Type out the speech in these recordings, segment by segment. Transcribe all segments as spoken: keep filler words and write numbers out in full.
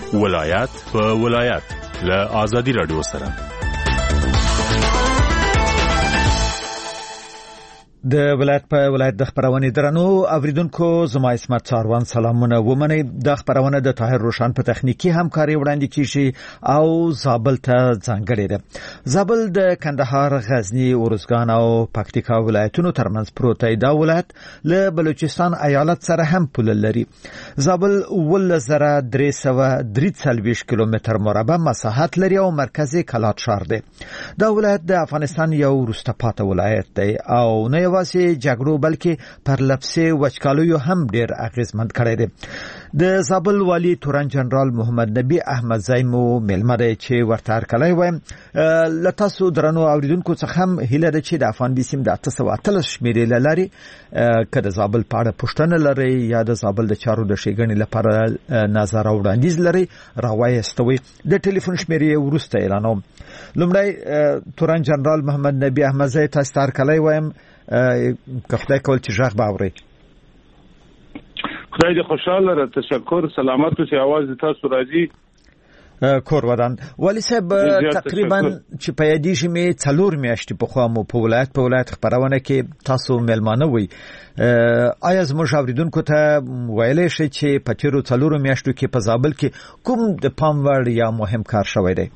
ولایت په ولایت له آزادي رادیو سره. د ولایت په ولایت د خبرونه درنو اوریدونکو زما اسمت څاروان سلامونه ومني. د خبرونه د طاهر روشن په تخنیکی همکاري وړاندې کیږي او زابل ته ځانګړی ده. زابل د کندهار، غزنی، اورزګان او پکتیکا ولایتونو ترمنځ پروت دی. دا ولایت له بلوچستان ایالت سره هم پوله لري. زابل ولس زره درې سوه درې څلوېښت کیلومتر مربع مساحت لري او مرکزی کلات شهر دی. دا ولایت د افغانستان یو وروسته پاتې ولایت دی او نه یوازې جګړو بلکې پر لپسې وچکالیو هم ډیر اغیزمند کړی دی. د زابل والی تورن جنرال محمد نبی احمد زایمو ملمه دی چې ورته هرکلی وایم. له تاسو درنو اوریدونکو څخه هم هیله ده چې د افغان بي سیم د اته سوه اتلس شمېرې له لارې که د زابل په اړه پوښتنه لرئ یا د زابل د چارو د ښېګڼې لپاره نظر او وړاندیز لرئ راوایستوئ. د ټلیفون شمېرې وروسته اعلانوم. لومړی تورن جنرال محمد نبی احمد زای تاسو ته هرکلی وایم. که خدای کول چې غږ باوري. خدای دې خوشاله را. تشکر. سلامت اوسئ. आवाज تاسو راځي. کور ودان ولی صاحب تقریبا چې په یادی شمه څلور میاشتې په خوا مو په ولایت په ولایت خبرونه کې تاسو ملمانه وي. آیا زموږ اوریدونکو ته ویلې شي چې په تیرو څلور میاشتو کې په زابل کې کوم د پام وړ یا مهم کار شوی دی؟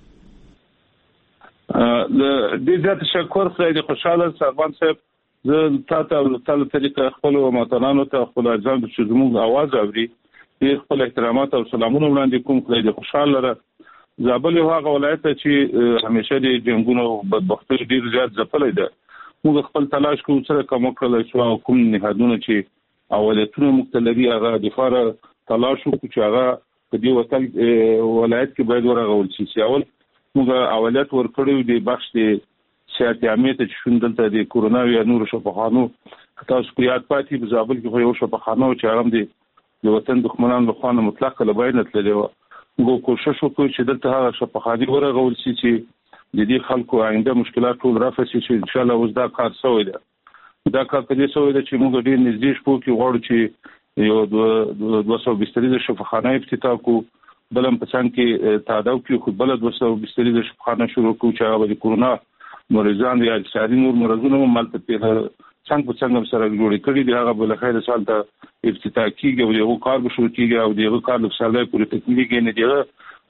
د دې ځات تشکر. خدای دې خوشاله. سربان صاحب زه تاسو ته طریقه خپل وطنانو ته خپل ځان چې زموږ आवाज اوري دې خپل احترامات او سلامونه وړاندې کوم. خدای دې خوشاله لره. زابل یو هغه ولایت چې همیشه د جنگونو بدبختۍ ډیر زیات ځپلې ده. موږ خپل تلاش کوو سره کوم کړل شو او کوم نهادونه چې اولتونه مختلفي هغه د فار تلاش وکړو چې هغه په دې وطن ولایت کې باید ورغول شي. اول موږ اولت ورکړو د بخش د سیاحت عامه ته شوندلته د کورونا یا نور شفاخانو تاسو کو یاد پاتې په زابل کې یو شفاخانو چې هغه د وطن دښمنانو له خوا مطلق له باید تللی و. موږ کوشش وکړو چې دلته هغه شفاخاني ورغول شي چې د دې خلکو آینده مشکلات ټول رافع شي. چې ان شاء الله اوس دا کار شوی دی. دا کار په دې شوی دی چې موږ ډیر نږدې شپو کې غواړو چې یو دوه سوه بسترې شفاخانه افتتاح کو. بلم پسند کې تعداد کې خو بل دوه سوه بسترې د شفاخانه شروع کو چې هغه د کورونا مریضان یا ساري نور مرزونه مال ته پیغه څنګه په څنګه سره جوړ کړي دی. هغه بل خیر سال ته افتتاح کیږي او یو کار به شروع کیږي او دغه کار د سالای پورې تکمیلي نه دی.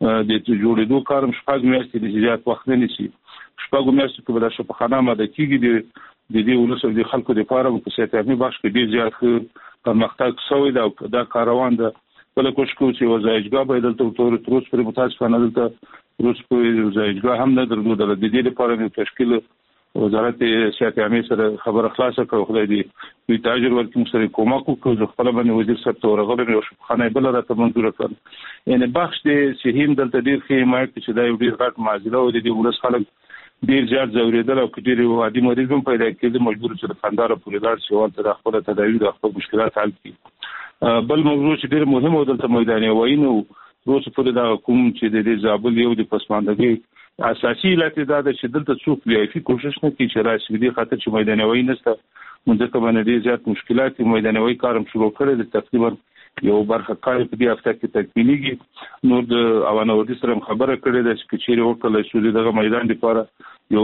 د جوړېدو کارم شپږ میاشتې د زیات وخت نه نشي. شپږ میاشتې کې به د شفاخانه ماده کیږي. د دې ولسو د خلکو د لپاره په سیاستي بخش کې ډیر زیات پرمختګ شوی دی او دا کاروان ده. بل کوشش چې وزایجګا به دلته تور تروس پر متاسفانه دلته روس په وزایجګا هم نه درلود. د دې لپاره د تشکیل وزارت سیاحت عامه سره خبر خلاصه کړو. خدای دې وی تاجر ورکوم سره کومک وکړو. خپل باندې وزیر صاحب ته ورغله یو شپخانه بل راته منظور کړ. یعنی بخش د سهیم دلته ډیر ښه حمایت چې دا یو ډیر غټ معضله و. د دې ولس خلک ډیر زیات زوریدل او کډیر وادي مریض هم پیدا کېږي. مجبور چې خنداره پورې لاړ شي او تر خپل تداوی د خپل مشکلات حل کړي. بل موضوع چې ډیر مهم و دلته میداني وینو روز پورې دا کوم چې د زابل یو د پسماندګۍ اساسي علت دا ده چې دلته څوک ویایفي کوشش نه کوي چې راشي. دې خاطر چې میداني وای نشته موږ ته باندې ډیر زیات مشکلات میداني وای کارم شروع کړل. تقریبا یو برخه کار په دې هفته کې تکمیلېږي. نور د اوانوردي سره خبره کړې ده چې چیرې وکړل شو دغه میدان لپاره یو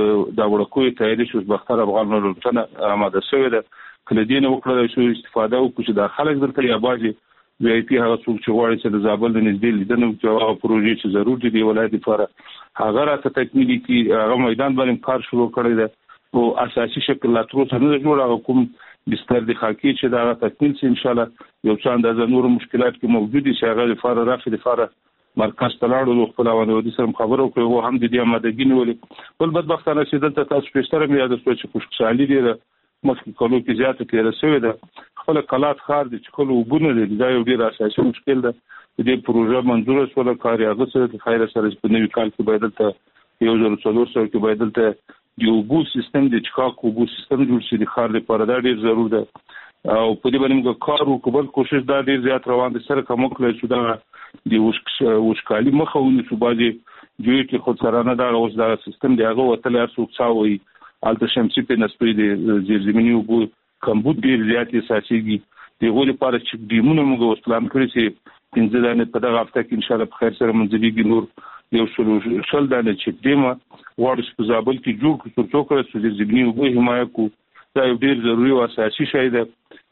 دا وړکوي تیاری شو. بختر افغان ورته آماده شوی ده. کله دې نه وکړل شو استفاده وکړو چې د خلک درته یا باجی وی آی پی هغه څوک چې غواړي چې د زابل د نږدې لیدنه او هغه پروژې چې ضروري دي ولایت لپاره هغه راته تکمیلي کی. هغه میدان باندې کار شروع کړی دی او اساسي شکل لا تر اوسه نه جوړ. هغه کوم بستر د خاکی چې دا تکمیل شي ان شاء الله. یو څه اندازه نور مشکلات کې موجود دي چې هغه لپاره رافع لپاره مرکز تلاړو خپل اوانو سره خبرو کوي. هو هم د دې آمادګي نیولې. بل بدبختانه چې دلته تاسو پېشتره مې یاد شو چې خوشحالي دي مخکې کلو کې زیاته تیر شوې ده. خپل کلات خار دي چې کله وبونه دي دا یو ډیر اساسي مشکل ده. دې پروژه منظور شوه کار یې هغه سره د خیر سره په نوي کال کې باید ته یو ځل څلور سو کې باید ته یو بو سیستم د چکاکو بو سیستم جوړ شي. د خار لپاره دا ډیر ضرور ده او په دې باندې موږ کار وکړو. کوشش دا ډیر زیات روان دي سره کوم کله چې دا د وشکالي مخاوني چې باندې جوړ کې خود سره نه دا اوس دا سیستم دی هغه وتل هر څوک څاوي الته شمسي په نسبت د زیرزمینی او کمبود ډیر زیات اساسي دي. دغه لپاره چې دیمونه موږ وسلام کړی چې پنځه دانې په دغه هفته کې ان شاء الله په خیر سره منځليږي. نور یو شل شل دانې چې دیمه غواړي په زابل کې جوړ کړو تر څو کړو چې زمینی او حمایت کو. دا یو ډیر ضروري او اساسي شی دی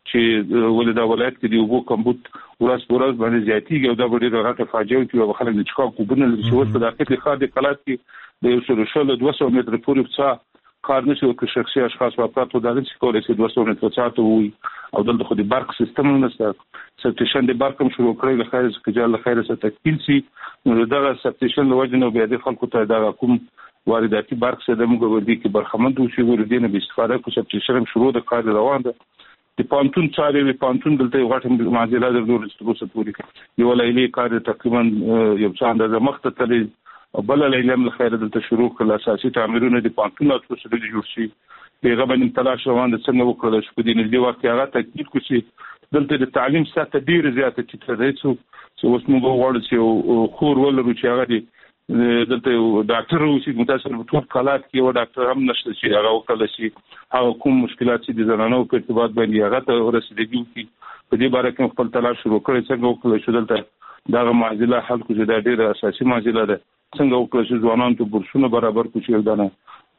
چې ولدا ولایت کې دی وګ کمبود ورځ ورځ باندې زیاتیږي او دا ډیر راته فاجعه کوي او خلک د چخا کوبنه لږ شو په داخلي خاطر د کلات کې د یو شل شل دوه سوه متر پورې څا کار نشي وکړي. شخصي اشخاص او افراد ته دغه څه کولای شي دوه سوه متر څا ته وي او دلته خو د برق سیستم نه نشته. سټیشن د برق هم شروع کړی له خیر څخه جال له خیر سره تکمیل شي. نو دغه سټیشن له وجه نه بیا د خلکو ته دا کوم وارداتي برق سره د موږ ودی کې برخمن شي ورودینه به استفاده کوي. سټیشن شروع د کار روان ده. د پانتون چارې وی پانتون دلته یو غټ معادله د دوه سره پوری یو لایلې کار تقریبا یو څه اندازه مخته تللی او بل لایلې هم خیر دلته شروع کړل. اساسي تعمیرونه د پانتون او څه سره جوړ شي. پیغه باندې تلاش روان د څنګه وکړل شو د دې وخت هغه تکمیل کوي. دلته د تعلیم سطح ډیر زیاته چې تر څو چې اوس موږ غواړو چې خور ولرو چې هغه دي دلته ډاکټر اوسي متأسف په ټول حالات کې یو ډاکټر هم نشته چې هغه وکړل شي هغه کوم مشکلات چې د زنانو په ارتباط باندې هغه ته ورسېږي کی په دې باره کې خپل تلاش شروع کړی. څنګه وکړل شو دلته دا معادله حل کوي. دا ډیره اساسي معادله ده. څنګه وکړل شو ځوانانو ته بورسونه برابر کوي. دا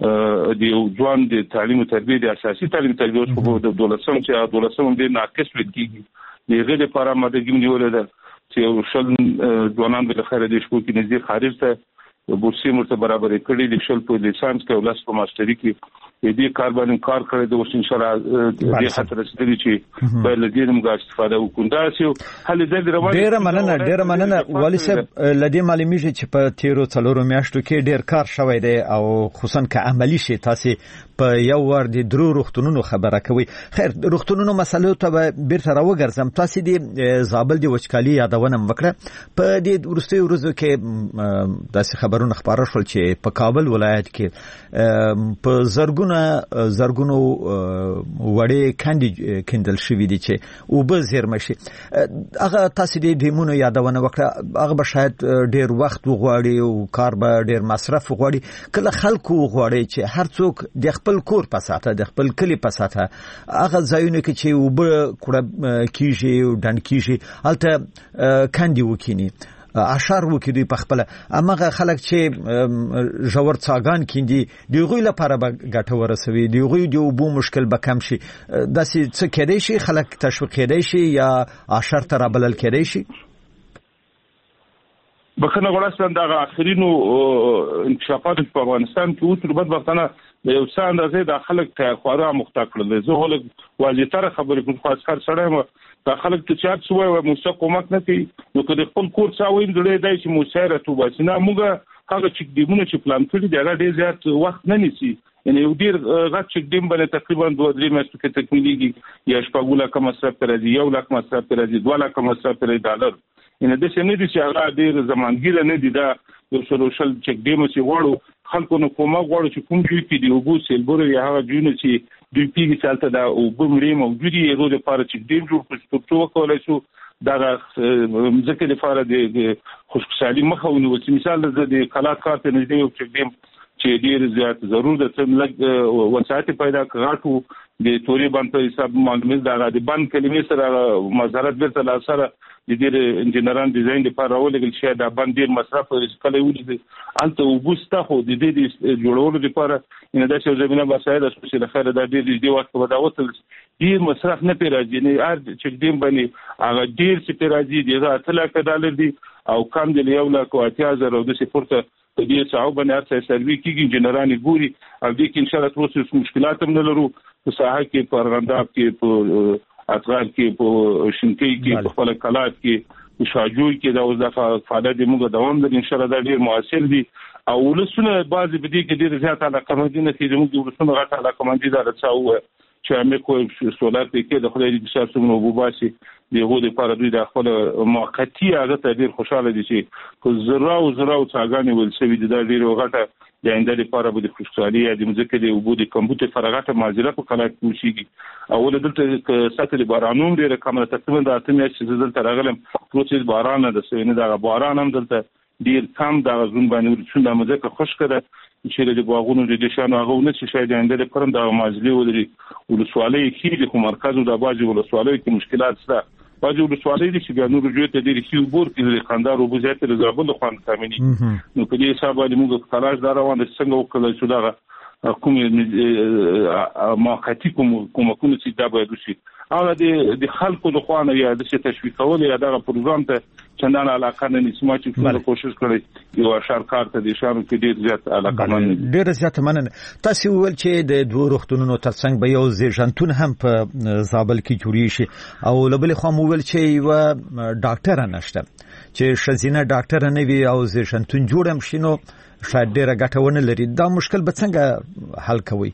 د یو ځوان د تعلیم او تربیه د اساسي تعلیم تربیه په د دولتسم چې دولتسم د ناقص وکړي دغه لپاره ماده کې نیولې ده چې یو شل ځوانان د خیره د شپو کې نږدې خارج ته بورسي مرته برابر کړي. د شل په لیسانس کې او لاس په ماستری کې دې کار باندې کار کړی د اوس ان شاء الله د خاطر ستړي چې په لدې موږ استفاده وکړو. دا چې هل دې روان ډیر مننه ډیر مننه والي صاحب. لدې معلومیږي چې په تیرو څلورو میاشتو کې ډیر کار شوی دی او خصوصا که عملی شي. تاسو په یو ور د درو روغتونونو خبره کوي. خیر روغتونونو مسلو ته بیرته راوګرځم. تاسو د زابل د وچکالي یادونه وکړه. په دې ورستي ورځو کې داسې خبرونه خبره شول چې په کابل ولایت کې په زرګونو زرګونو وړې کاندي کندل شوې دي چې او به زیرمه شي. هغه تاسو د دیمونو یادونه وکړه. هغه به شاید ډیر وخت وغواړي او کار به ډیر مصرف وغواړي. کله خلکو وغواړي چې هر څوک د خپل کور په ساته د خپل کلی په ساته هغه ځایونه کې چې وبه کړه کیږي او ډند کیږي الته کاندي وکینی اشار وکړي په خپل امغه خلک چې جوړ څاګان کیندي دیغوی لپاره به ګټه ورسوي. دیغوی د وبو مشکل به کم شي. داسې څه کېدای شي خلک تشویق کېدای شي یا اشار تر بلل کېدای شي. بخنه غواړم دا اخرینو انکشافات په افغانستان کې اوس ربط وختانه د یو څه اندازې د خلک ته خورا مخته کړل. زه ولګ واجبتره خبرې کوم خاص کار سره دا خلک ته چارت شوی او موږ کومک نه کوي. نو که د خپل کور څا وین جوړې دی چې موسیره تو باسنه موږ هغه چې دیمونه چې پلان کړی دی هغه ډیر زیات وخت نه نیسي. یعنی یو ډیر غټ چې دیم باندې تقریبا دوه درې میاشتې کې تکمیلېږي. یا شپږ لک مصرف راځي یو لک مصرف راځي دوه لک مصرف راځي ډالر. ان د څه نه دي چې هغه ډیر زمانګیره نه دي. دا یو سوشل چک ډیم چې وړو خلکو نو کومه غواړي چې کوم ځای کې دی وګو سیلبور یا هغه جون چې دوی پیږي چالتته دا او بمري موجودي یو د پاره چې ډیم جوړ کړو څو کولای شو دا ځکه د فاره د خوشحالي مخاوني و چې مثال د کلات کار ته نږدې یو چک ډیم چې ډیر زیات ضرور د څم لګ وسایت پیدا کړو د توري باندې په حساب معلومات دا د باندې کلمې سره مزارت ورته لا سره د دې انجنیران ډیزاین لپاره راولګل شي. دا باندې ډیر مصرف کله ولې الته وبسته خو د دې جوړولو لپاره ان دا چې زمينه باسایده چې د خیر د دې دی وخت په دا وصل ډیر مصرف نه پیراځي. نه ار چې دیم باندې هغه ډیر چې پیراځي دغه اتل کډال دي او کم دی یو لا کواتیا زره د سپورت د دې صعوبه باندې ارڅ سروي کیږي انجنیران ګوري او د کې ان شاء الله تاسو مشکلات هم نه لرو. په ساحه کې په ارغنداب کې په اطراف کې په شینکۍ کې په خپل کلات کې په شاجوی کې دا اوس د فعالیت موږ دوام لري. ان شاء الله دا ډیر موثر دي او ولسونه بعضی بدی کې ډیر زیات علاقه مندي نه کیږي. موږ ولسونه غټه علاقه مندي دا رڅاو چې امې کوی سولار کې د خدای دې شرط مونږ وباسي دغه د پاره دوی د خپل موقتی هغه ته ډیر خوشاله دي چې کو زرا او زرا او څاګانې ول سوي د ډیر غټه د انده لپاره به د خوشحالي د مزکه د وبو د کمپیوټر فرغته ماجره په کلا کې وشيږي او دلته ساتل بارانوم ډیره کومه تقریبا د اتمه چې دلته راغلم پروسس باران د سوینه د باران هم دلته ډیر کم د غزون باندې ورڅنده مزکه خوش کړه چې د باغونو د دشانو هغه نه چې شاید انده لپاره د ماجلي ولري ولسوالۍ کې د مرکز او د باجي ولسوالۍ کې مشکلات شته. باجو ولسوالۍ دي چې بیا نور جوړ ته ډېر شي بور کې خاندار او بوزات د زابل خوان کامني نو په دې حساب باندې موږ تلاش دا روان دي څنګه وکړل چې دا کوم ما خاطی کوم کوم کوم چې دا به وشي او د د خلکو د خوانه یا د تشویق کول یا د پروګرام ته چندان علاقه نه نسمه چې څنګه کوشش کړي یو شارکار ته د شارو کې ډېر زیات علاقه من ډېر زیات مننه. تاسو ول چې د دوه روغتونونو ترڅنګ به یو زیږنتون هم په زابل کې جوړی شي او لبل خو مو ول چې یو ډاکټر نشته چې شزینه ډاکټر نه وي او زیږنتون جوړم شي نو شاید ډېر غټونه لري. دا مشکل به څنګه حل کوي؟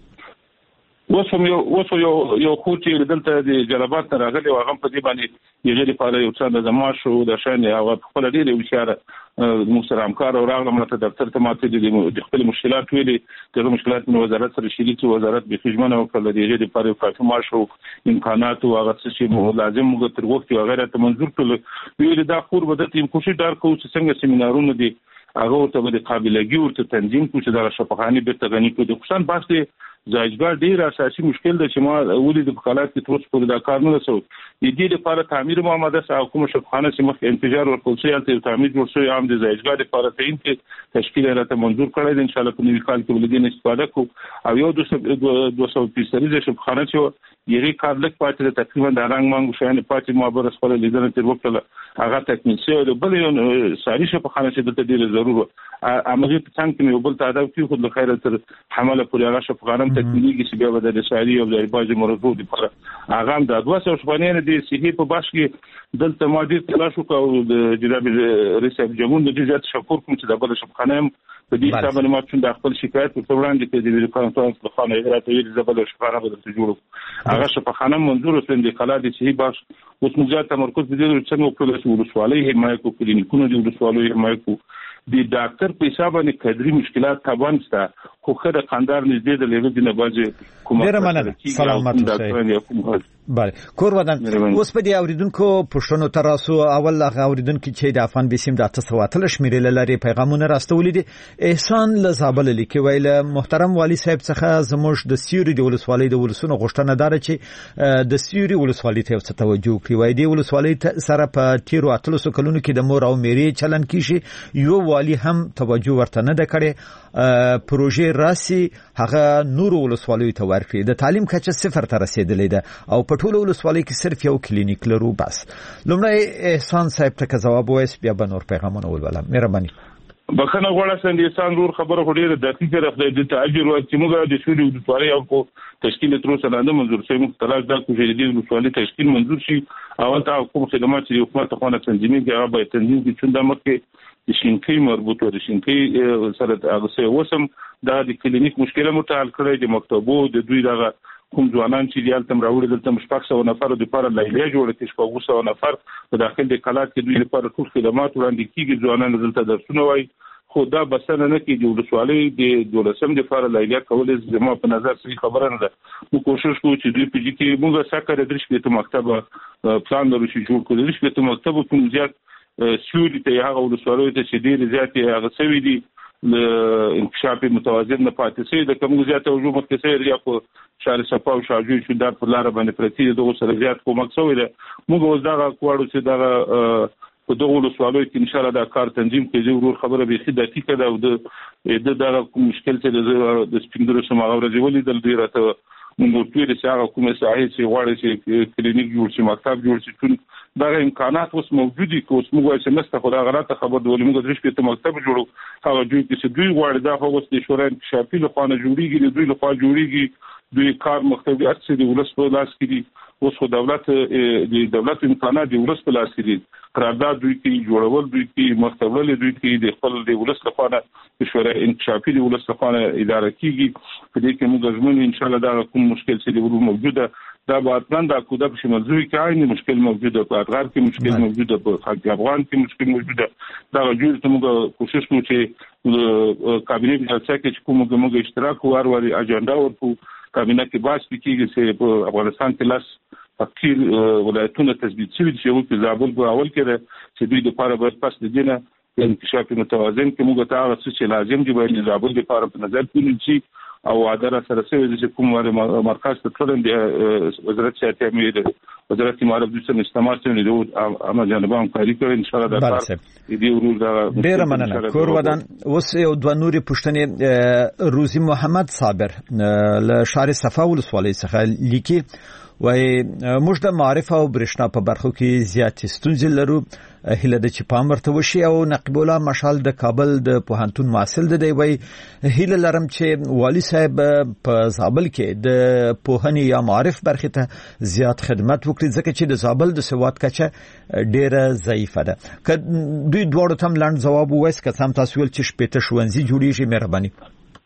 وسوم یو وسو یو یو خو چې دلته د جلبات راغلي او هغه په دې باندې یغې لپاره یو څه د زماشو د شان او خپل ډېر وشاره مو سره همکار او راغلم ته دفتر ته ماته د خپل مشکلات ویلي د مشکلات نو وزارت سره شریک وزارت به خدمت او کړل د یغې لپاره کافي ماشو امکانات او هغه څه مو لازم موږ تر وخت او غیره ته منظور کړل ویل دا خور به د تیم کوشش دار کوو چې څنګه سیمینارونه دي هغه ته د قابلیت ورته تنظیم کوو چې دا شفاخاني به تغنی کو د خصوصا باسي ځایګر ډیر اساسي مشکل د چې ما ولې د حالات کې تروس پر دا کار نه وسو د دې لپاره تعمیر محمد صاحب کوم شفاخانه چې مخ انتظار ورکول شي چې تعمیر جوړ شي عام د ځایګر لپاره تعین کې تشکیل راته منظور کړی دی ان شاء الله په نوي کال کې ولدي استفاده کو او یو دوه سوه فیصد شفاخانه چې یې کار لک پاتې تقریبا د رنګ مانګو شاین پاتې مابر خپل لیدنه تر وکړه هغه تکمیل شوی د بل یو ساري شفاخانه چې د ډیره ضرورت امغه په څنګه کې یو بل تعداد کې خود له خیره تر حمله پورې هغه شفاخانه تکمیلي کې بیا د ساري او د باج مرزو لپاره هغه د دوه سوه شپږ د صحي په باش کې دلته ما دې تلاش وکاو د جناب رئیس جمهور د جزات شکر کوم چې د بل شفاخانه په دې حساب باندې ما څنګه خپل شکایت په وړاندې کې د ویډیو کانفرنس په خانه راته ویل د بل شفاخانه بدل جوړ هغه شفاخانه منظور وسند کلا د صحي باش اوس موږ ځا تمرکز دې څنګه وکړو چې ولسوالۍ حمایت کو کلینیکونو د ولسوالۍ حمایت کو د ډاکټر په حساب باندې کډري مشکلات تابان ستا خو خره خاندار نږدې د لیږد نه باندې کومه ډیره مننه سلامات اوسئ. بله کور ودان اوس په دې اوریدونکو پښتنو تراسو اول هغه اوریدونکو چې د افغان بسیم د تاسو واتل شمیرل لري پیغامونه راستولې دي. احسان لزابل لیکي ویل محترم والی صاحب څخه زموږ د سیوري د ولسوالۍ د ولسونو غوښتنه دار چې د سیوري ولسوالۍ ته څه توجه کړی وای دی ولسوالۍ سره په تیرو اتلسو کلونو کې د مور او میري چلن کیږي یو والی هم توجه ورته نه کړي پروژه راسي هغه نور ولسوالۍ ته ورکړي د تعلیم کچه صفر ته رسیدلې ده او په ټولو ولسوالۍ کې صرف یو کلینیک لرو. بس لومړی احسان صاحب ته جواب وایس بیا به نور پیغامونه ولولم. مهرباني بخنه غواړم چې انسان نور خبره خوري د دقیقه راځي د تاجر او چې موږ د سوري ولسوالۍ او کو تشکیل تر اوسه نه منظور شوی مختلف د کوجې د ولسوالۍ تشکیل منظور شي اول ته کوم خدمات چې حکومت خونه تنظیمي کې هغه به تنظیم کې څنګه مخکې د شینکې مربوطه د شینکې سره هغه څه وسم د کلینیک مشکله متعال کړی د مکتبو د دوی دغه کوم ځوانان چې دیال تم راوړي دلته مشفق سو نفر د لپاره لایحه جوړه کړي شپږ سوه نفر په داخل د کلات کې دوی لپاره ټول خدمات وړاندې کیږي ځوانان دلته درسونه وایي خو دا بسنه نه کیږي ولسوالۍ د دولسم د لپاره لایحه کول زموږ په نظر صحیح خبره نه ده. موږ کوشش کوو چې دوی په دې کې موږ سکه درش کې مکتب پلان لرو چې جوړ کړو درش کې مکتب کوم زیات سوري ته هغه ولسوالۍ ته چې ډیر زیات هغه سوي دي ل انکشاف متوازن نه پاتې سي د کوم زیات توجه مکه سي یا په شهر صفا او شاجوی شو د په لار باندې پرتی دغه سره زیات کومک شوی دی. موږ اوس دا کوړو چې دا په دغه ولسوالۍ کې ان شاء الله دا کار تنظیم کوي ورور خبره به خدای دقیقه ده او د دا مشکل چې د سپینګرو سماغه ورځي ولیدل دی راته موږ ټول چې هغه کومه ساحه چې غواړي چې کلینیک جوړ شي مکتب جوړ شي ټول دا امکانات اوس موجود دي کوم موږ چې مسته خو دا غلطه خبر دی موږ درش په مکتب جوړو هغه جوړ چې دوی غواړي دا خو اوس د شورای شافي له خانه جوړیږي دوی له خوا جوړیږي دوی کار مختلفي اڅ دي ولس په لاس کې دي اوس خو دولت د دولت امکانات د ولس په لاس کې دي قرارداد دوی کې جوړول دوی کې مستقبل دوی کې د خپل د ولس لپاره د شورای انکشافي د ولس لپاره اداره کیږي په دې کې موږ ژمن ان شاء الله دا کوم مشکل چې د موجوده دا بعدن دا کوده په شمالوي کې عین مشکل موجوده په ادغار کې مشکل موجوده په خاک افغان کې مشکل موجوده دا جوړ ته موږ کوشش کوو چې کابینه جلسه کې کوم موږ اشتراک وروري اجنډا ورکو کابینه کې باس کیږي چې په افغانستان کې لاس فقیر ولایتونه تثبیت شوی چې یو په زابل په اول کې چې دوی د لپاره باید پس د دینه انکشاف متوازن کې موږ ته هغه څه چې لازم دي باید زابل د لپاره په نظر کې نیسي او وعده سره سوي چې کوم مرکز ته ټول د وزارت سیاحت امیر وزارت امارات د استعمار څخه د امه جانبان کاری کوي ان شاء الله د کار دې ورور دا ډیر مننه کور ودان اوس یو د نوري پښتنې روزي محمد صابر له شهر صفا ولسوالۍ څخه لیکي وای موږ د معرف او برښنا په برخو کې زیات ستونزې لرو هله د چې پام ورته وشي او نقیب الله مشال د کابل د پوهنتون محصل دی وای هله لرم چې والی صاحب په زابل کې د پوهنې یا معرف برخه ته زیات خدمت وکړي ځکه چې د زابل د سواد کچه ډیره ضعیفه ده که دوی دوړو تم لاند جواب وایس که سم تاسو ول چې شپته شوونځي جوړیږي مهرباني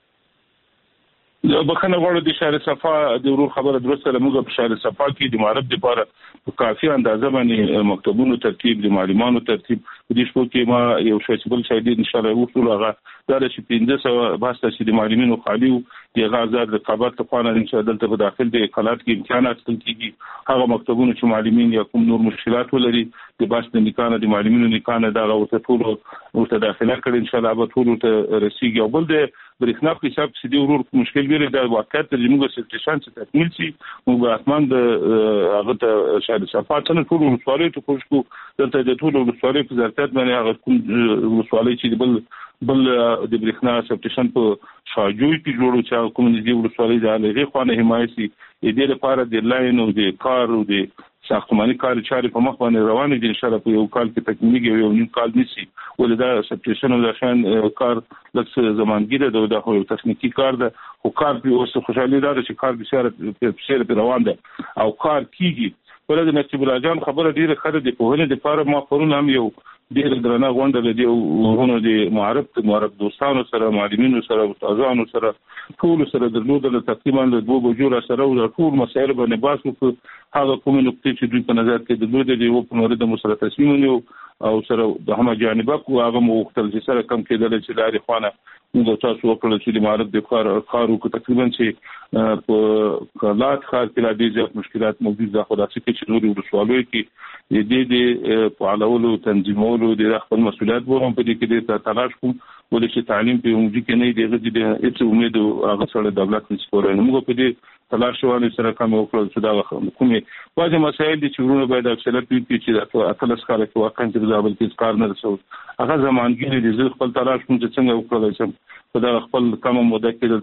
بخنه غواړو د شهر صفا د ورور خبره درسته لمغه په شهر صفا کې د معرب لپاره په کافي اندازه باندې مکتبونو ترتیب د معلمانو ترتیب د شپو کې ما یو شایبل شایدي ان شاء الله وصول هغه دا چې پنځه سو باسته چې د معلمینو خالي د غازار د قبات په خانه ان شاء الله دلته په داخل د اقالات کې امکانات کیږي هغه مکتبونو چې معلمین یا کوم نور مشکلات ولري د باسته نکانه د معلمینو نکانه دا ورته ټول ورته داخله کړي ان شاء الله به ټول ته رسیږي او بل د برېښنا په حساب چې دی ورور مشکل ویل دا واقعیت چې موږ سټیشن چې تکمیل شي موږ اسمان د هغه ته شاید صفات نه ټول وسوالې ته کوشکو دلته د ټول وسوالې په ځارتات باندې هغه کوم وسوالې چې بل بل د برېښنا سټیشن په شاجوي کې جوړو چې کوم دي وسوالې د هغه خوانه حمایتي دې لپاره د لاین او د کار او د ساختماني کار چاري په مخ باندې روان دي ان شاء الله په یو کال کې تکمیلي یو نیم کال نشي ولدا سټیشن او ځان کار لکه زمانګیره د دغه یو تخنیکی کار ده او کار په اوسه خوشحالي ده چې کار بسیار بسیار روان ده او کار کیږي ولدا نقیب الله جان خبره ډیره خره د په هله د لپاره ما پرون هم یو ډیر درنه غونډه د ورونو د معرب معرب دوستانو سره معلمینو سره استادانو سره ټول سره درلودل تقریبا د دوه بجو سره او ټول مسایل باندې باسو په هغه کوم نقطې چې دوی په نظر کې درلودل دی او په مورد مسله تصمیم نیو او سره د هم جانبه کو هغه مختلف سره کم کېدل چې لاري خوانه موږ تاسو وکړل چې د معرب د کار کارو کو تقریبا چې په کلات خار کې لا دي ځکه مشکلات موجود ده خدای چې نور ورسوالوي کې د دې د فعالولو تنظیمولو د خپل مسولیت وروم په دې کې د تلاش کوم ولې چې تعلیم په موږ کې نه دی د هیڅ امید او هغه سره دولت نشپور نه موږ په دې تلاش شوانه سره کوم وکړل چې دا کومه واځي مسایل دي چې ورونه باید اکثریت وي چې د اتلس کال کې واقعا چې د ځابل کې کار نه رسو هغه زمانګری دي چې خپل تلاش کوم چې څنګه وکړل چې په دا خپل کوم موده کې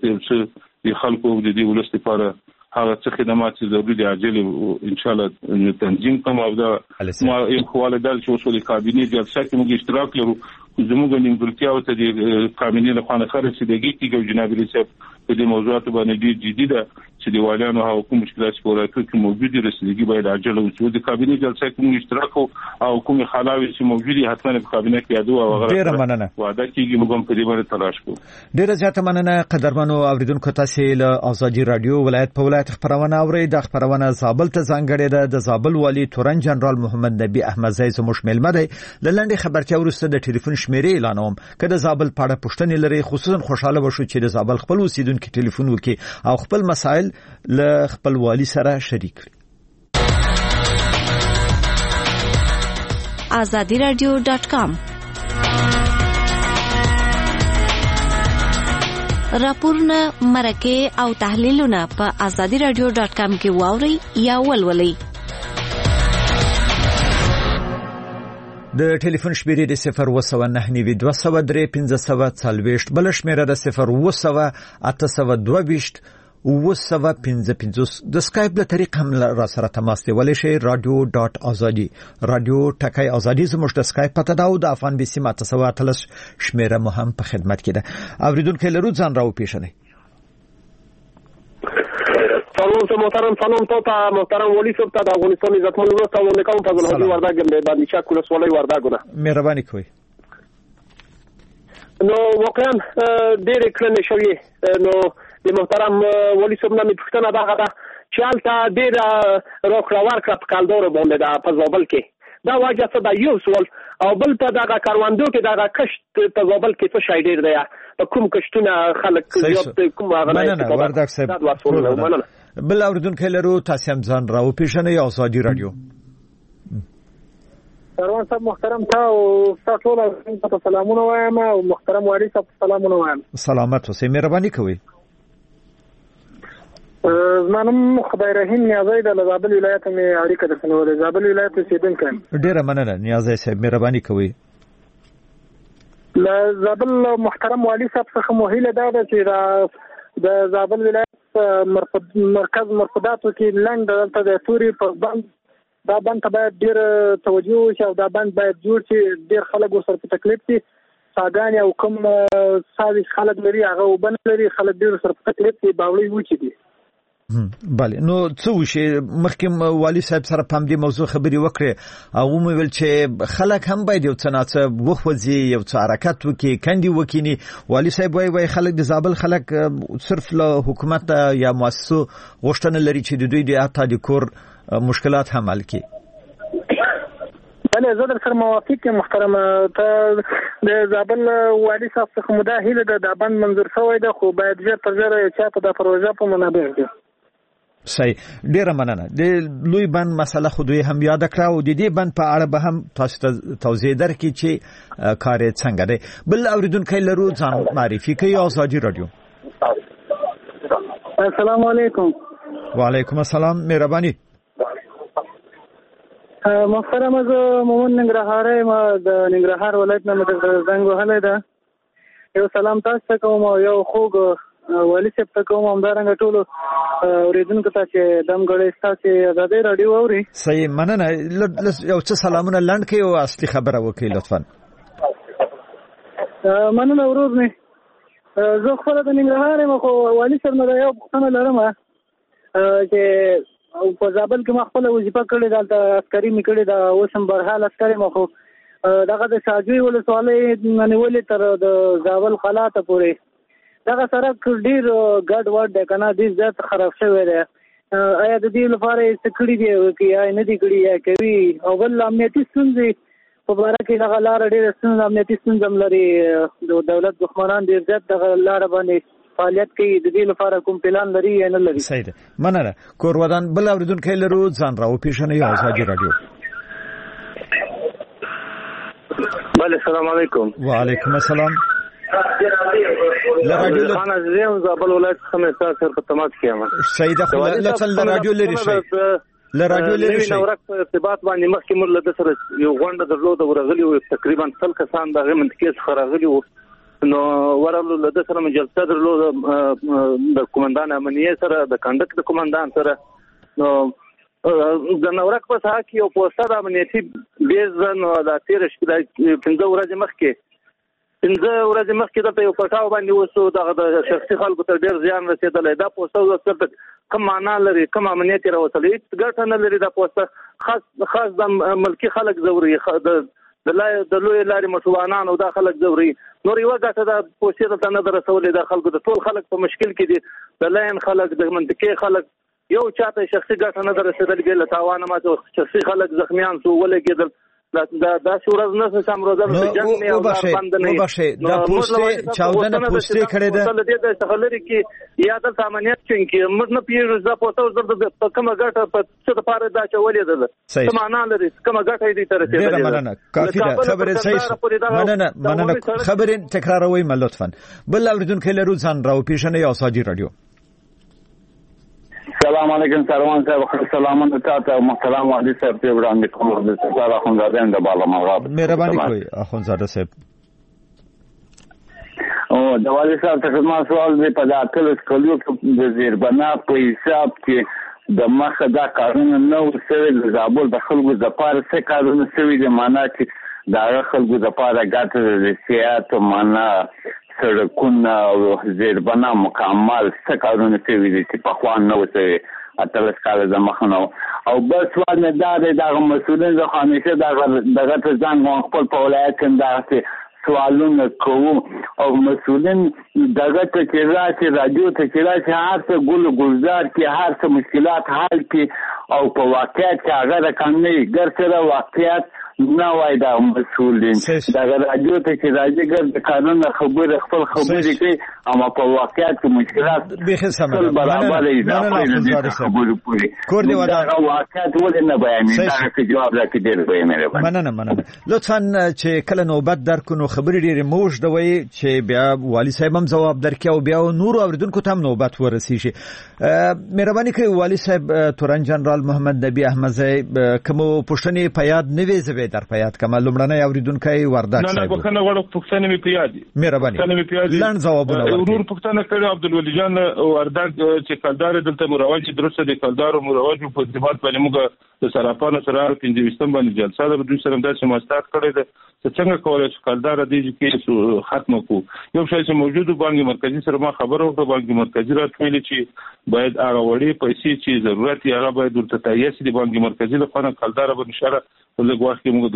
د خلکو د دې ولست لپاره هغه څه خدمات چې ضروري دي عاجل ان شاء الله تنظیم کوم او دا ما یو خواله دل چې وصول کابینه د افسر موږ اشتراک لرو زموږ نیمګړتیا او ته د کابینه له خانه خرڅ دیږي چې جناب رئیس په دې موضوعات باندې ډیر جدي ده چې د والیانو او کوم مشکلات په اړه کې موجودي رسیدګي باید عاجل او چې د کابینه جلسه کې اشتراک او کوم خلاوي چې موجودي حتما په کابینه کې یادو او غره ډیر مننه وعده کیږي موږ هم په دې باندې تلاش کوو ډیر زیاته مننه قدرمنو اوریدونکو تاسو له ازادي رادیو ولایت په ولایت خبرونه اوري د خبرونه زابل ته ځانګړې ده د زابل والی تورن جنرال محمد نبی احمد زئی زموږ ملمه دی لاندې خبرچا ورسته د ټلیفون شمیرې اعلانوم کله زابل پاړه پښتنې لري خصوصا خوشاله وشو چې د زابل خپل اوسیدونکو ټلیفون وکي او خپل مسائل له خپل والی سره شریک کړي azadi radio dot com راپورونه مرکه او تحلیلونه په azadi radio dot com کې واوري یا ولولئ د ټلیفون شمیرې د صفر وسو نه نیوي دوه سوه درې پنځه سوه څلوېښت بل شمیره د صفر وسو اته سوه دوه ویشت وسوه پنځه پنځوس د سکایپ له طریق هم را سره تماس نیولی شئ رادیو ډاټ ازادي رادیو ټکی ازادي زموږ د سکایپ پته ده او د افغان بي سي اته سوه اتلس شمیره مو هم په خدمت کې ده اوریدونکو لرو ځان راو پیښنئ سلام ته محترم سلام ته محترم ولی صاحب ته د افغانستان عزتمن ورته ونه کوم فضل حاجی وردګ د باندې شکل سوالي وردګونه مهرباني کوئ نو واقعا ډېر کړنې شوې نو د محترم ولی صاحب نه پښتنه دا غدا چې حالت ډېر روکړه ورکړه په کالدور باندې د په زابل کې دا واجه څه د یو سوال او بل ته د کاروندو کې د کشت په زابل کې څه شای ډېر دی کوم کشتونه خلک زیات کوم هغه نه نه وردګ صاحب بل اوریدونکو لرو تاسو هم ځان راو پیښنئ ازادي رادیو سروان صاحب محترم تا او تاسو ټول سلامونه وایم او محترم واری صاحب سلامونه وایم سلامت اوسئ مهرباني کوئ زمانم خدای رحیم نیازی د زابل ولایت مې اړیکه درسنولې زابل ولایت اوسیدونکی ډیره مننه نیازی صاحب مهرباني کوئ. له زابل محترم والی صاحب څخه مو هیله ده چې د زابل ولایت مرکز مرفداتو کې لنډ دلته د توري په بند دا بند ته باید ډیر توجه وشي او دا بند باید جوړ شي. ډیر خلک ورسره په تکلیف دي، څاګانې او کوم ساوي خلک لري هغه وبن لري، خلک ډیر سره په تکلیف دي، باولې وچی دي. بله نو څه وشي مخکې والی صاحب سره په دې موضوع خبرې وکړې او مو ویل چې خلک هم باید یو څه ناڅه وخوځي، یو څه حرکت وکړي، کندي وکینی. والی صاحب وایي وایي خلک د زابل خلک صرف له حکومت یا مؤسسو غوښتنه لري چې د دوی د حتی د کور مشکلات هم حل کړي. بله زه در سره موافق یم محترمه. ته د زابل والی صاحب څخه مو دا هیله ده دا بند منظور شوی ده، خو باید ژر تر ژره چاته دا پروژه په منابع کړي. صحیح ډیره مننه. د لوی بند مسله خو دوی هم یاد کړه او د دې بند په اړه به هم تاسو ته توضیح درکړي چې کار څنګه دی. بل اوریدونکو لرو ځان معرفي کوي. آزادی رادیو. السلام علیکم. وعلیکم السلام مهرباني. محترم از مومن ننګرهار ما د ننګرهار ولایت نه مې زنګ وهلی ده. یو سلام تاسو ته کوم او یو خوږ والی صاحب ته کوم همدارنګه ټولو اوریدونکو ته چې دم غړی ستاسو ازادي رادیو اوري. صحیح مننه. یو څه سلامونه لنډ کړئ او اصلي خبره وکړئ لطفا. مننه ورور مې. زه خپله د ننګرهار یم خو والی صاحب نه یو پوښتنه لرم چې په زابل کې ما خپله وظیفه کړې ده، هلته عسکري مې کړې ده، اوس هم برحال عسکر یم. خو دغه د شاجوی ولسوالۍ نیولې تر د زابل قلعه ته پورې دغه سړک ډېر ګډ وډ دی که نه، ډېر زیات خراب شوی دی. آیا د دې لپاره یې څه کړي دي که یا نه دي کړي یا کوي؟ او بل امنیتي ستونزې په باره کې دغه لاره ډېره ستونزه امنیتي ستونزه هم لري. د دولت دښمنان ډېر زیات دغه لاره باندې فعالیت کوي. د دې لپاره کوم پلان لري یا نه لري؟ صحیح ده مننه. کور ودان بل اوریدونکو لرو ځان راو پیژنئ. آزادی رادیو. بله السلام علیکم. وعلیکم السلام. لرادیو له خانه زم زابل ولایت څخه تاسو په تماس کې یم. صحیح ده. خو لڅل لرادیو لري شي لرادیو لري شي نو ورک ارتباط باندې مخکې مر له سره یو غونډه درلوده ورغلی و تقریبا څل کسان دغه منطقې څخه راغلي و. نو ورلو له سره مجلسه درلوده د کومندان امنیه سره د کندک د کومندان سره. نو د نورک په ساحه کې یو پوسټر امنیتي بیز نو د تیر شپه پنځه ورځې مخکې پنځه ورځې مخکې دلته یو پټاو باندې وسو دغه د شخصي خلکو ته ډېر زیان رسېدلی. دا پوسټر ورته کوم معنا لري، کوم امنیت یې راوتلی، هېڅ ګټه نه لري. دا پوسټر خاص خاص د ملکي خلک ځوري، د لویې لارې موټروانان او دا خلک ځوري. نور یوه ګټه دا پوسټر دلته نه ده رسولې. دا خلکو د ټول خلک په مشکل کې دي، د لاین خلک، د منطقې خلک. یو چاته شخصي ګټه نه ده رسېدلې، بې له تاوانه ماته شخصي خلک زخمیان شو ولګېدل. دا دا شورز نه سم روزه د جنگ نه او باندې نه وبشه دا پوسټ چاودنه پوسټ کړي ده د دې د خلري کې یا د امنیت چې موږ نه پیژو دا پوسټ د کومه ګټه په څه د پاره دا چولې ده څه معنا لري، کومه ګټه دې تر څه ده. مننه کافي ده خبره صحیح. مننه مننه خبره تکراروي م لطفا. بل اوریدونکو لرو ځان راو پیژنئ. آزادی رادیو. السلام علیکم سروان صاحب. سلامونه تاسو محترم والی صاحب ته وړاندې کوم د سره اخوندزاده د بالا مغرب. مهرباني کوئ اخوندزاده صاحب. او د والی صاحب ته ما سوال دی په داخل کلیو کې د زیربنا په حساب کې د مخه دا کارونه نو سره د زابل د خلکو د پاره څه کارونه سوي دي، معنا چې دا خلکو د پاره ګټه د سیاست معنا سړکونه او زیربنا مکمل څه کارونه کوي چې په خوان نه وته اتلس کال د مخنو. او بس سوال نه دا دی دا مسؤلین زه همیشه دا دغه ته ځان خپل په ولایت کې دا سوالونه کوو او مسؤلین دغه ته چې راځي رادیو ته چې راځي هر څه ګل ګلزار کې هر څه مشکلات حل کې او په واقعیت کې هغه د قانوني ګر سره واقعیت نه وای دا مسؤلین دغه رادیو ته چې راځي ګر د قانون خبره خپل خبرې کوي اما په واقعیت کې مشکلات به سمه برابر اضافه خبرې پوری کور دی ودا واقعیت ولې نه بیانې دا څه جواب راکړي ډېر به مې مننه مننه. لطفا چې کله نوبت درکونو خبرې ډېرې موږدوي چې بیا والي صاحب هم ځواب درکړي او بیا نور اوریدونکو ته هم نوبت ورسیږي. مهرباني کوي والي صاحب تورن جنرال محمد نبی احمدزی کوم پوښتنې په یاد نه وي زه به در په یاد کوم. لومړنی اوریدونکی وردګ صاحب. نه نه بخنه وړو پوښتنې مې په یاد دي. مهرباني لړ ځوابونه ورکړئ. ورور پوښتنه کړې عبدالولي جان وردګ چې کلدار دلته مروج درسته د کلدار مروج په ارتباط باندې موږ د صرافانو سره پنځه ویشتم باندې جلسه د دوی سره داسې مستعد کړی ده چې څنګه کولای شي کلدار د دې کې ختم کو. یو شی چې موجود بانک مرکزی سره ما خبرو وکړه، بانک مرکزی راټولی چې باید هغه وړي پیسې چې ضرورت یې هغه باید ورته تایید شي د بانک مرکزی لخوا کلدار به نشره په لږ وخت کې موږ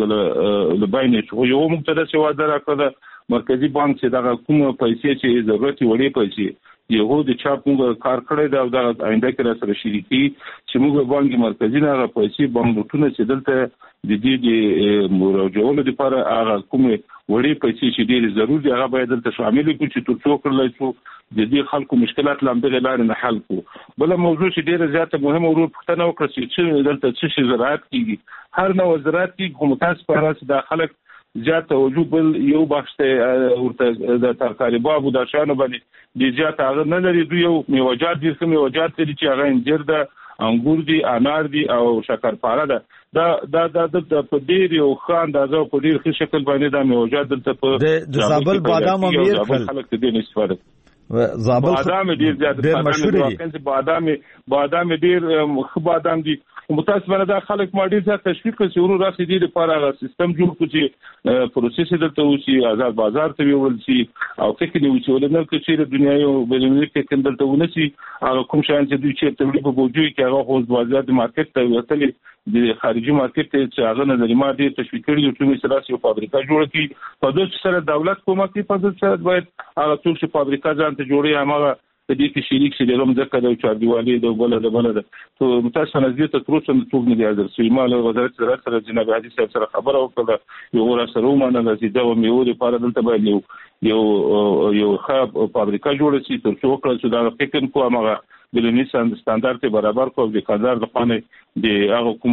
د لباینې شو یو موږ ته داسې وعده راکړه مرکزی بانک چې دغه کومه پیسې چې ضرورت یې وړي پیسې یو د چاپ موږ کار کړی دا او د آینده کې را سره شریکي چې موږ بانک مرکزی نه هغه پیسې بانکونو چې دلته د دې د مراجعولو لپاره هغه کومه وړي پیسې چې ډېر ضروري دي هغه باید دلته شامل کړو چې تر څو کړل شو د دې خلکو مشکلات لاندې لارې نه حل کو. بل موضوع چې ډېر زیاته مهمه ورو پښتنه وکړه چې دلته څه شي زراعت کیږي هر نوع زراعت کې کوم تاسو په راس د خلک زیات توجه بل یو بخش ته ورته د ترکاري باب د شانو باندې د زیات هغه نه لري. دوی یو میوجات دي کوم میوجات دي چې هغه انجیر ده، انګور دي، انار دي او شکرپاره ده. دا دا د په ډیر یو خان دغه په ډیر ښه شکل باندې د میوجات دلته په د زابل بادام هم ډیر خلک دې استفاده زابل بادام ډیر زیات ډیر مشهور دي. بادام بادام ډیر خو بادام دي متاسفانه دا خلک ما ډیر ځکه تشویق کوي ورو راسي دي لپاره سیستم جوړ کړي چې پروسس دلته وشي، آزاد بازار ته ویول شي او فکر نیو چې ولنه کې د دنیا یو بلنوي کې کندل ته ونسي هغه کوم شان چې دوی چې تولید په بوجوي کې هغه خو بازار د مارکیټ ته وتلي د خارجي مارکیټ ته چې هغه نظر ما دي تشویق کړي چې موږ سره یو فابریکه جوړ کړي په دوی سره دولت کومه کې په دوی سره باید هغه ټول شي فابریکه ځان ته جوړي هغه د دې کې شریک شي د روم ځکه د چاردیوالي د بل د بل د تو متاسفانه دې ته تر اوسه ټول نه دی حاضر شوی. ما له وزارت زراعت سره جناب حاجی صاحب سره خبره وکړه یو ور سره ومنه چې دا میوه لپاره دلته باید یو یو یو خاب فابریکه جوړ شي تر څو کړل چې دا فکر کوم هغه بلنی ستاندرد ته برابر کو د کاندار د خانه د هغه کوم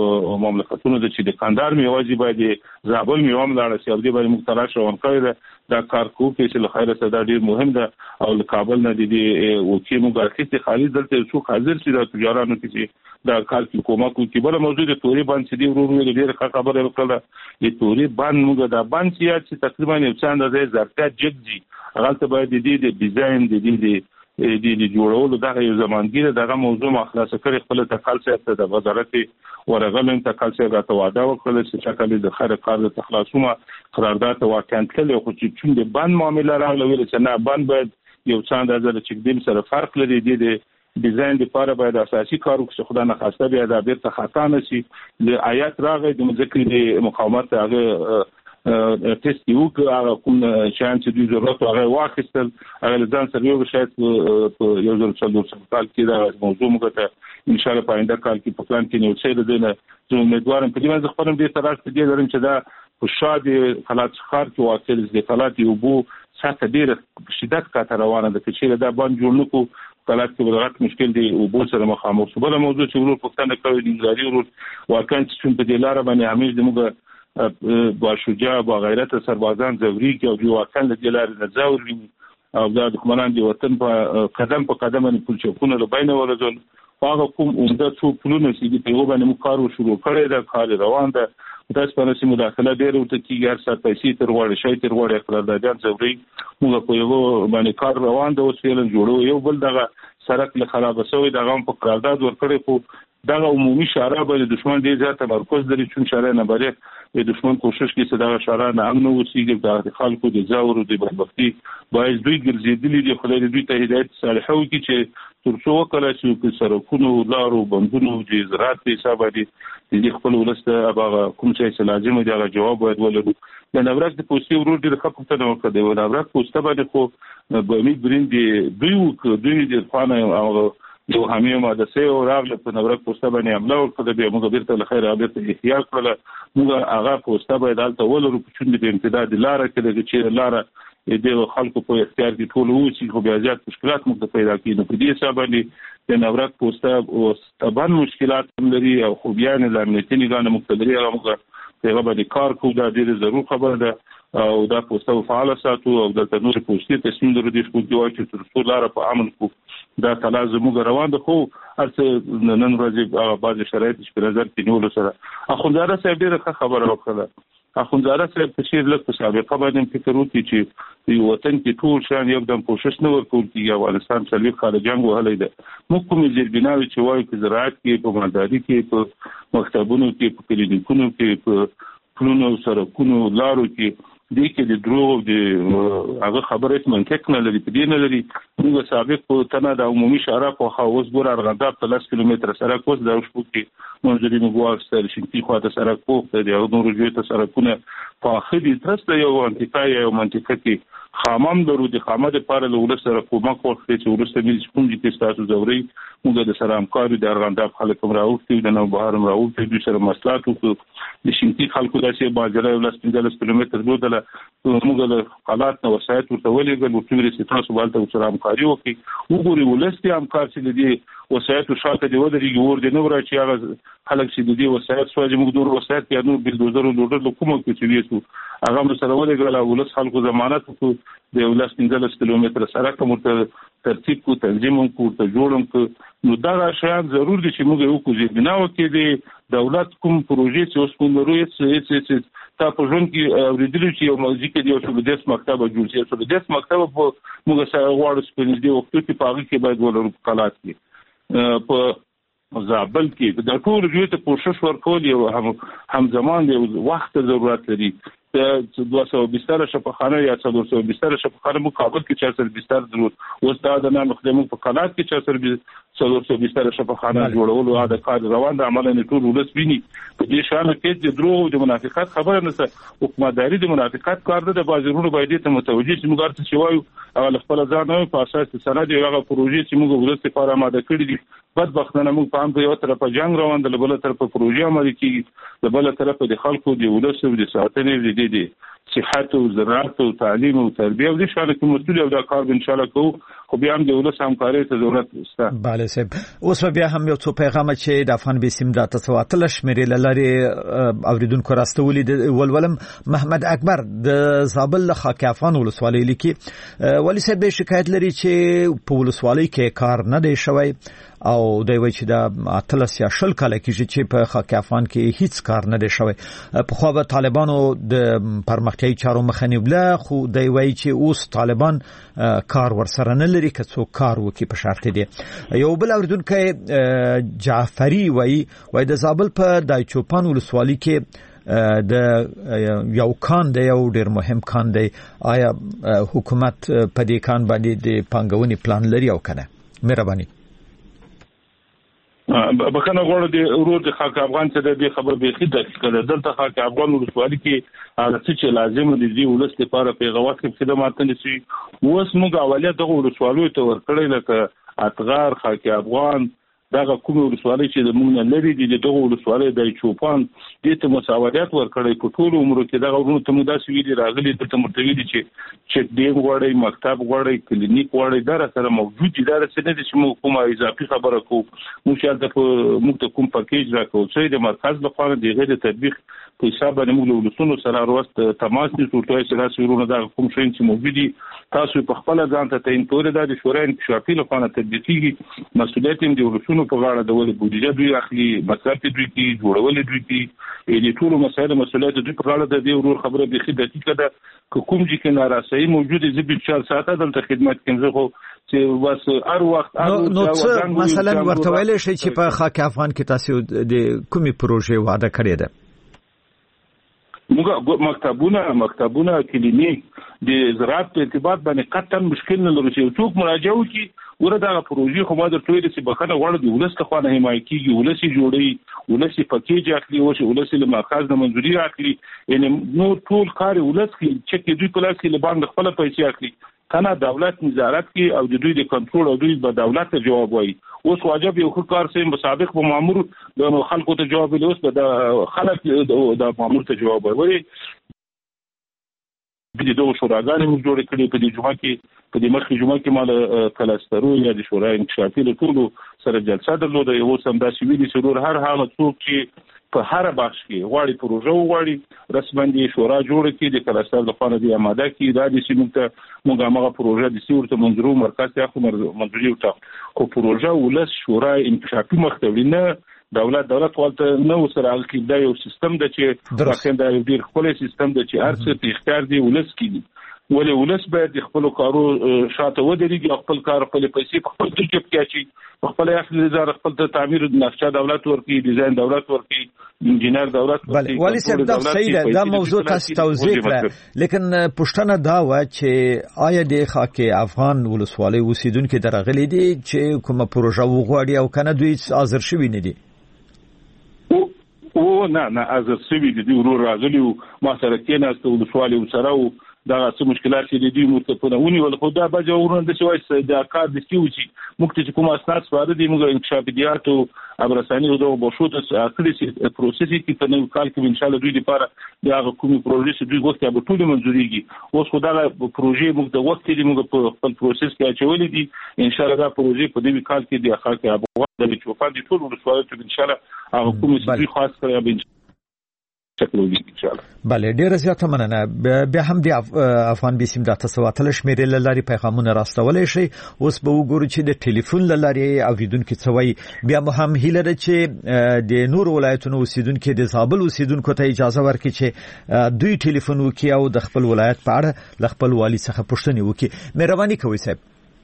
مملکتونو د چې د کاندار میوه باید زابل میوه ملاړ شي او د باندې مختلف شون کړی دا کار کو کې چې خیره صدا ډیر مهم ده او کابل نه د وکیل مګرخي خالد دلته څو حاضر شي د تجارانو کې دا کار کې کومه کو کې بل موضوع د توري باندې دی ورو ورو ډیر خبره وکړه د توري باندې موږ دا باندې چې تقریبا یو څه اندازې ظرفیت جګ دي هغه ته باید د دې د ډیزاین د دې د د دې جوړولو دغه یو زمانګیره دغه موضوع مخلاص کړي خپل تکل څخه د وزارت ورغلم تکل څخه راته وعده وکړل چې شکل د خیر کار د تخلاصومه قرارداد واقعا تل خو چې چون د بند معاملې راغله ویل چې نه بند باید یو څه اندازه د چک دیم سره فرق لري د ډیزاین لپاره باید اساسي کار وکړي خدای نه خواسته بیا د بیرته خطا نشي د آیات راغی د مذکر د مقاومت هغه تست یو هغه کوم شان چې دوی ضرورت هغه واخیستل هغه ځان سره یو شاید په یو ځل څلور کال کې دا موضوع موږ ته ان شاء الله په آینده کال کې په پلان کې نیول شوی دی. زه امیدوارم په دې باندې خپل دې تراش دې درم چې دا په شاده حالات خار کې واقع دي حالات یو بو ساته ډیر شدت کا روانه ده چې دا باندې جوړ نکو حالات کې بلغت مشکل دی او بو سره مخامخ شو. بل موضوع چې ورو پښتنه کوي د انګلیسي ورو واقعا چې په دې لار باندې همیش موږ با شجاع با غیرت سربازان زوري کې او دی واقعا د دلار نه زور وي او د دښمنان دی وطن په قدم په قدم باندې پول چوکونه له بینه ولزل هغه کوم عمده څو پلونه چې په یو باندې مقارو شروع کړی دا کار روان ده تاسو په نسي مداخله ډیر ورته کیږي هر څه پیسې تر وړ شي تر وړ قراردادان زوري موږ په یو باندې کار روان ده اوس ویل جوړو یو بل دغه سرک له خراب شوی دغه په قرارداد ورکړي خو دغه عمومي شارع باندې دشمن ډیر زیات تمرکز لري چې شارع نه بری د دشمن کوشش کوي چې دا شارع نه امن وسیږي د خلکو د زاور او د بدبختی باعث دوی ګرځېدلي دي خلک دوی ته هدایت صالحه وکړي چې تر څو کله چې په سرکونو لارو بندونو د زراعت په حساب باندې د خپل ولسته هغه کوم چې لازم دی هغه جواب باید ولرو. د نوراک د پوسټي ورور ډیر خپل ته نو کړی و نوراک پوسټه باندې خو به امید برین دی دوی دوی د خانه او یو همې ماده سه او راغله په نوراک پوسټه باندې حمله وکړه به موږ بیرته لخير رابطه احتیاط کړل موږ هغه پوسټه باید حالت ولرو په چوند د امتداد لار کې چې لار د خلکو په اختیار کې ټول وو چې خو بیا ځات مشکلات موږ پیدا کیږي په دې حساب باندې د نوراک پوسټه او تبان مشکلات لري او خو بیا نه لامنتي نه غانه مقتدري هغه موږ په هغه باندې کار کوو دا ډیره ضروري خبره ده او دا پوسټه فعال ساتو او د نور پوسټي تصمیم درو دي چې کوم چې تر څو لار په امن کو دا تلازم روان ده. خو هرڅه نن ورځې بعض شرایط په نظر کې نیول سره اخوندزاده صاحب ډیره خبره وکړه. اخوندزاده صاحب په شیر لکه سابقه باندې فکر وکړي چې یو وطن کې ټول شان یو دم کوشش نه ورکول کیږي. افغانستان څلوي خاله جنگ وهلې ده. موږ کومې زیربناوي چې وایي چې زراعت کې په مالداري کې په مکتبونو کې په کلینیکونو کې په پلونو سرکونو لارو کې دې کې د دروغ د هغه خبره منطق نه لري، په دې نه لري. موږ سابق په تنه د عمومي شارع په خاوس ګور ارغنداب په لاس کیلومتر سره کوس د شپو کې منځري موږ ستل شي خو د سره کوه د یو نور جوړ ته سرکونه په خدي ترسته یو انتفاعي او منطقه کې خامم درو د خامه د پاره له ولس سره کومک ورکړي چې ولست مې کوم دي کې تاسو زوري موږ د سره همکاري د ارغنداب خلک هم راوړي د نو بهر هم راوړي د سره مسلات او د شینتي خلکو داسې باجره ولس پنځلس کیلومتر دوه موږ له حالات نو وسایت ورته ولېږل او چې رسې تاسو بالته سره همکاري وکړي. وګوري ولست همکار چې دي وسایت شاته دی ودرېږي ور دي نو راځي هغه خلک چې دي وسایت سوځي موږ دور وسایت یا نو بلدوزر لوډر کومه کې چې ویسو هغه مو سره ولېږل او ولس خلکو ضمانت کو د ولس پنځلس کیلومتر سره کوم ترتیب کو تنظیم کو ته جوړم کو نو دا شیان ضرور دي چې موږ یو کو زیبناو کې دي دولت کوم پروژې چې اوس کوم لري چې تا په ژوند کې اوریدلو چې یو موضوع کې دی او چې د دې مکتب جوړ شي چې د دې مکتب په موږ سره غواړو چې د وخت کې پاغي کې باید ولرو کلات کې په زابل کې د ټول جوړ ته کوشش ورکول یو هم هم زمان دی وخت ضرورت لري. د دوه سوه بستر شفاخانه یا څلور سوه بستر شفاخانه مقابل کې چار سوه بستر ضرورت اوس دا د نام خدمت په قنات کې چار سوه څلور سوه بستر شفاخانه جوړول او دا کار روان د عمل نه ټول ولس ویني. په دې شان کې د درو د منافقت خبره نه حکومتداري د منافقت کار ده. د بازارونو باید ته متوجي چې موږ ارته شوایو او خپل ځان نه په اساس سند یو هغه پروژې چې موږ ولست لپاره آماده کړې دي بدبختانه موږ په هم یو طرف جنگ روان د بل طرف پروژې عملي کیږي د بل طرف د خلکو د ولست د ساتنې دي دي صحت او زراعت او تعلیم او تربیه او د شاله کوم مسؤلیت او د کار ان شاء الله کو خو بیا هم د ولس همکاري ته ضرورت شته. bale صاحب اوس بیا هم یو څو پیغام چې د افغان بسم د تاسو شمیرې لاري اوریدونکو راستولي د ولولم محمد اکبر د زابل خاک افغان ولسوالۍ لیکي ولی صاحب شکایت لري چې په ولسوالۍ کې کار نه دی شوی او دوی وایي چې د اتلس یا شل کال کې چې په خاک افغان کې هیڅ کار نه دی شوی. په خو به طالبانو د پرمختیايي چارو مخنیوله خو دوی وایي چې اوس طالبان کار ورسره نه لري که څوک کار وکړي په شرط دی. یو بل اوریدونکو جعفری وایي وایي د زابل په دایچوپان ولسوالۍ کې د یو کان دی یو ډیر مهم کان دی. آیا حکومت په دې کان باندې د پانګونې پلان لري او کنه؟ مهرباني. بخنه غوړو د ورور د خاک افغان څخه د خبر به خدای کړه دلته خاک افغان ولسوالۍ کې هغه څه لازم دي د ولس لپاره پیغامات کې خدمات نه شي. اوس موږ اولیا دغه ولسوالۍ ته ورکړی لکه اطغار خاک افغان دغه کوم ولسوالۍ چې د موږ نه لري دي دغه ولسوالۍ د چوپان د ته مساوات ورکړی په ټول عمر کې دغه ورونو ته موږ داسې ویلي راغلي د مرتوی دي چې چې ډیر غوړی مکتب غوړی کلینیک غوړی دا سره موجود دي دا څه نه دي چې موږ کومه اضافي خبره کوو. موږ چې د موږ ته کوم پکیج راکو چې د مرکز لپاره د غیر تطبیق په حساب باندې موږ له ولسونو سره وروسته تماس دي صورتوي چې تاسو ورونه دا کوم شي چې موجود دي تاسو په خپل ځان ته تعین کړئ د شورای انکشافي لپاره تطبیقي مسؤلیت هم د ولسونو په غاړه د ولې بودیجه دوی اخلي مصرف دوی کی جوړول دوی کی د ټولو مسایل مسؤلیت دوی په غاړه د دې ورور خبره به خدمت کده کوم چې کې ناراسي موجوده زی په چار ساعته د خدمت کې خو چې بس هر وخت نو مثلا ورته ویل شي چې په خاک افغان کې تاسو د کومي پروژې وعده کړې ده؟ موږ مکتبونه مکتبونه کلینیک د زراعت په ارتباط باندې قطعا مشکل نه لري چې څوک مراجعه وکړي ورته پروژې خو ما درته ویل چې بخنه غوړ دی ولس ته خو نه حمایت کیږي ولسی جوړي ولسی پکیج اخلي او ولسی له ماخذ نه منځوري اخلي یعنی نو ټول کار ولس کې چې دوی په لاس کې لبان خپل پیسې اخلي کنه دولت نظارت کې او د دوی د کنټرول او دوی په دولت ته جواب وایي. اوس واجب یو کار سیم مسابق په مامور د خلکو ته جواب ویل اوس د خلک د مامور ته جواب وایي. د دوه شوراګانې موږ جوړ کړې په دې جمعه کې په دې مخکې جمعه کې مال کلاسترو یا د شورای انکشافي له ټولو سره جلسه درلوده. یو سم داسې ویلي چې ضرور هر هغه څوک چې په هر بخش کې غواړي پروژه وغواړي رسماً دي شورا جوړ کړي د کلستر د خانه دی آماده کړي دا د سیمه ته موږ هغه پروژه د سیورته منظورو مرکز ته خو منظوري وټاکو خو پروژه ولس شورا انکشافي مختوي نه دولت دولت ولته نو سره الکی دا یو سیستم د چې راکنده یو ډیر خپل سیستم د چې ارڅ په اختیار دی ولس کړي ولې ولس باید خپل کارو شاته ودرېږي خپل کار خپل پیسې په خپل جیب کې اچي خپل اخلي زار خپل ته تعمیر نقشه دولت ورکړي ډیزاین دولت ورکړي انجینر دولت ورکړي ولی سب دا صحیح ده دا موضوع تاسو توضیح کړه لیکن پښتنه دا و چې آیا د خاک افغان ولسوالۍ اوسیدونکو درغلي دي چې کومه پروژه وغواړي او کنه دوی حاضر شوي نه دي او نه نه حاضر شوي دي ورور راغلي ما سره کېناست ولسوالۍ سره دا څه مشکلات دي دوی مرتفونه ونی ول خو دا به ورونه د شوي د کار د سیوچی مخکې چې کوم اسناد سپاره دي موږ انکشافیات او ابرسانی او د بوشوت اخلي پروسس کې په نو کال کې ان شاء الله دوی لپاره دا کومي پروژې دوی وخت به ټول منځوريږي اوس خو دا پروژې موږ د وخت کې موږ په خپل پروسس کې اچولې دي ان شاء الله دا پروژې په دې کال کې د اخر کې ابو د چوپان دي ټول ورسوالته ان شاء الله هغه کومي څه خاص کړی به بله ډیره زیاته مننه به هم د افغان بیسیم د تسواتل شمیرې لاري پیغامونه راستولای شي اوس به وګورو چې د ټلیفون لاري اوریدونکو څوي بیا هم هیله ده چې د نور ولایتونو اوسیدونکو د زابل اوسیدونکو ته اجازه ورکړي چې دوی ټلیفون وکړي او د خپل ولایت په اړه ل خپل والی څخه پوښتنه وکړي مهرباني کوئ صاحب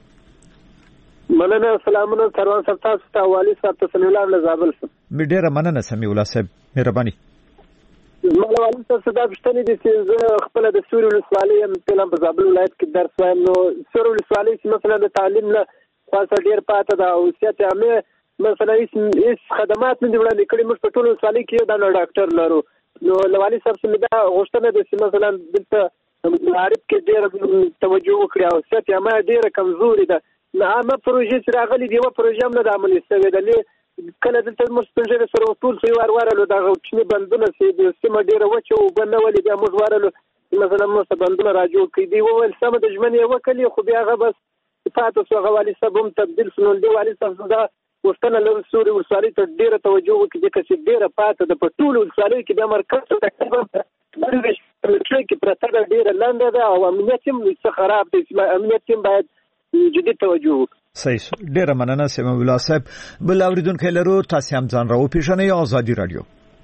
مننه سلامونه سروان صاحب تاسو ته والی صاحب ته سلام الله زابل مې ډیره مننه سمي الله صاحب مهرباني مالوالي تاسو دا پښتنې دي چې زه خپل د سوري ولسوالۍ هم په زابل ولایت کې درس وایم نو سوري ولسوالۍ چې مثلا د تعلیم نه خاصه ډیر پاتې ده او سیاست عامه مثلا هیڅ خدمات نه دی وړاندې کړي موږ په ټول ولسوالۍ کې دا ډاکټر لرو نو لوالي صاحب څخه دا غوښتنه ده چې مثلا دلته معارف کې ډیر توجه وکړي او سیاست عامه ډیره کمزوري ده نه عامه پروژې چې راغلي دی یو پروژه هم نه د عملي شوې ده کله دلته مستنجره سره ټول څو وار وارلو دا غوښنی بندونه سي د سیمه ډیره وچه او بنه ولې بیا موږ وارلو مثلا موږ بندونه راجو کې دی ول سم د ژمنې وکړي خو بیا هغه بس پاتې سو غوالي سبم تبديل شنو دی والي څنګه دا وستنه له سوري ورسالي ته ډیره توجه وکړي چې ډیره پاتې د پټول ورسالي کې د مرکز ته تقریبا کې پرته ډیره لاندې ده او امنیت هم خراب دي امنیت هم باید جدي توجه صحیح ډیره مننه سیمه الله صاحب بل اوریدونکو لرو تاسو هم ځان راو پیژنئ آزادی رادیو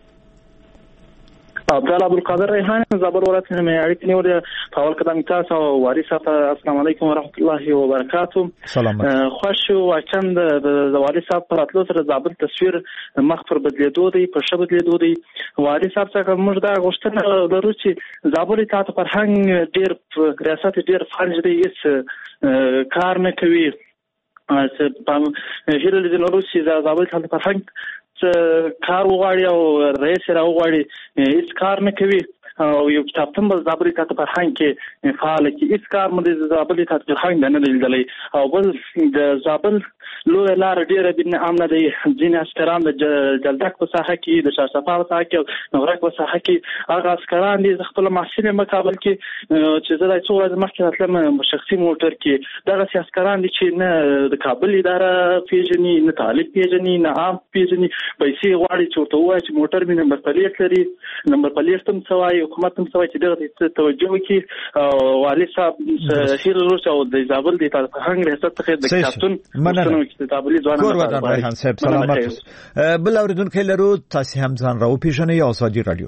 عبدالله ابوالقادر ریحان زابل ولایت نه اړیکې نیولې په اول قدم تاسو او وارث صاحب السلام علیکم ورحمت الله وبرکاته سلامت خوش واچن د وارث صاحب پر اتلو سره زابل تصویر مخ پر بدلیدو دی په شبه بدلیدو دی وارث صاحب څخه موږ دا غوښتنه لرو چې زابل ته فرهنګ ډیر ریاست ډیر فرج دی هیڅ کار نه کوي په هیله د نوروسي زابل ته فرهنګ کار وغواړي او رئیس راوغواړي هیڅ کار نه کوي او یو کتابتون بل زابل ته فرهنګ کې فعال کې هیڅ کار مده زابل ته فرهنګ نه لیدلې او بل د زابل لوی لار ډیره د امن د ځین اسکران د جلدک په ساحه کې د شارصفا په ساحه کې نورک په ساحه کې هغه اسکران دي خپل محسن مقابل کې چې زړه څو ورځې مخکې راتلم شخصي موټر کې دغه اسکران دي چې نه د کابل اداره پیژني نه طالب پیژني نه عام پیژني پیسې غواړي چې ورته وایي چې موټر مې نمبر پلیټ لري نمبر پلیټ هم سوای حکومت هم سوای چې دغه توجه وکړي والي صاحب هیر روس او د زابل د فرهنګ ریاست څخه د کتابتون کور ودان ریحان صاحب سلامت بل اوریدونکو لرو تاسو هم ځان راو پیژنئ آزادی رادیو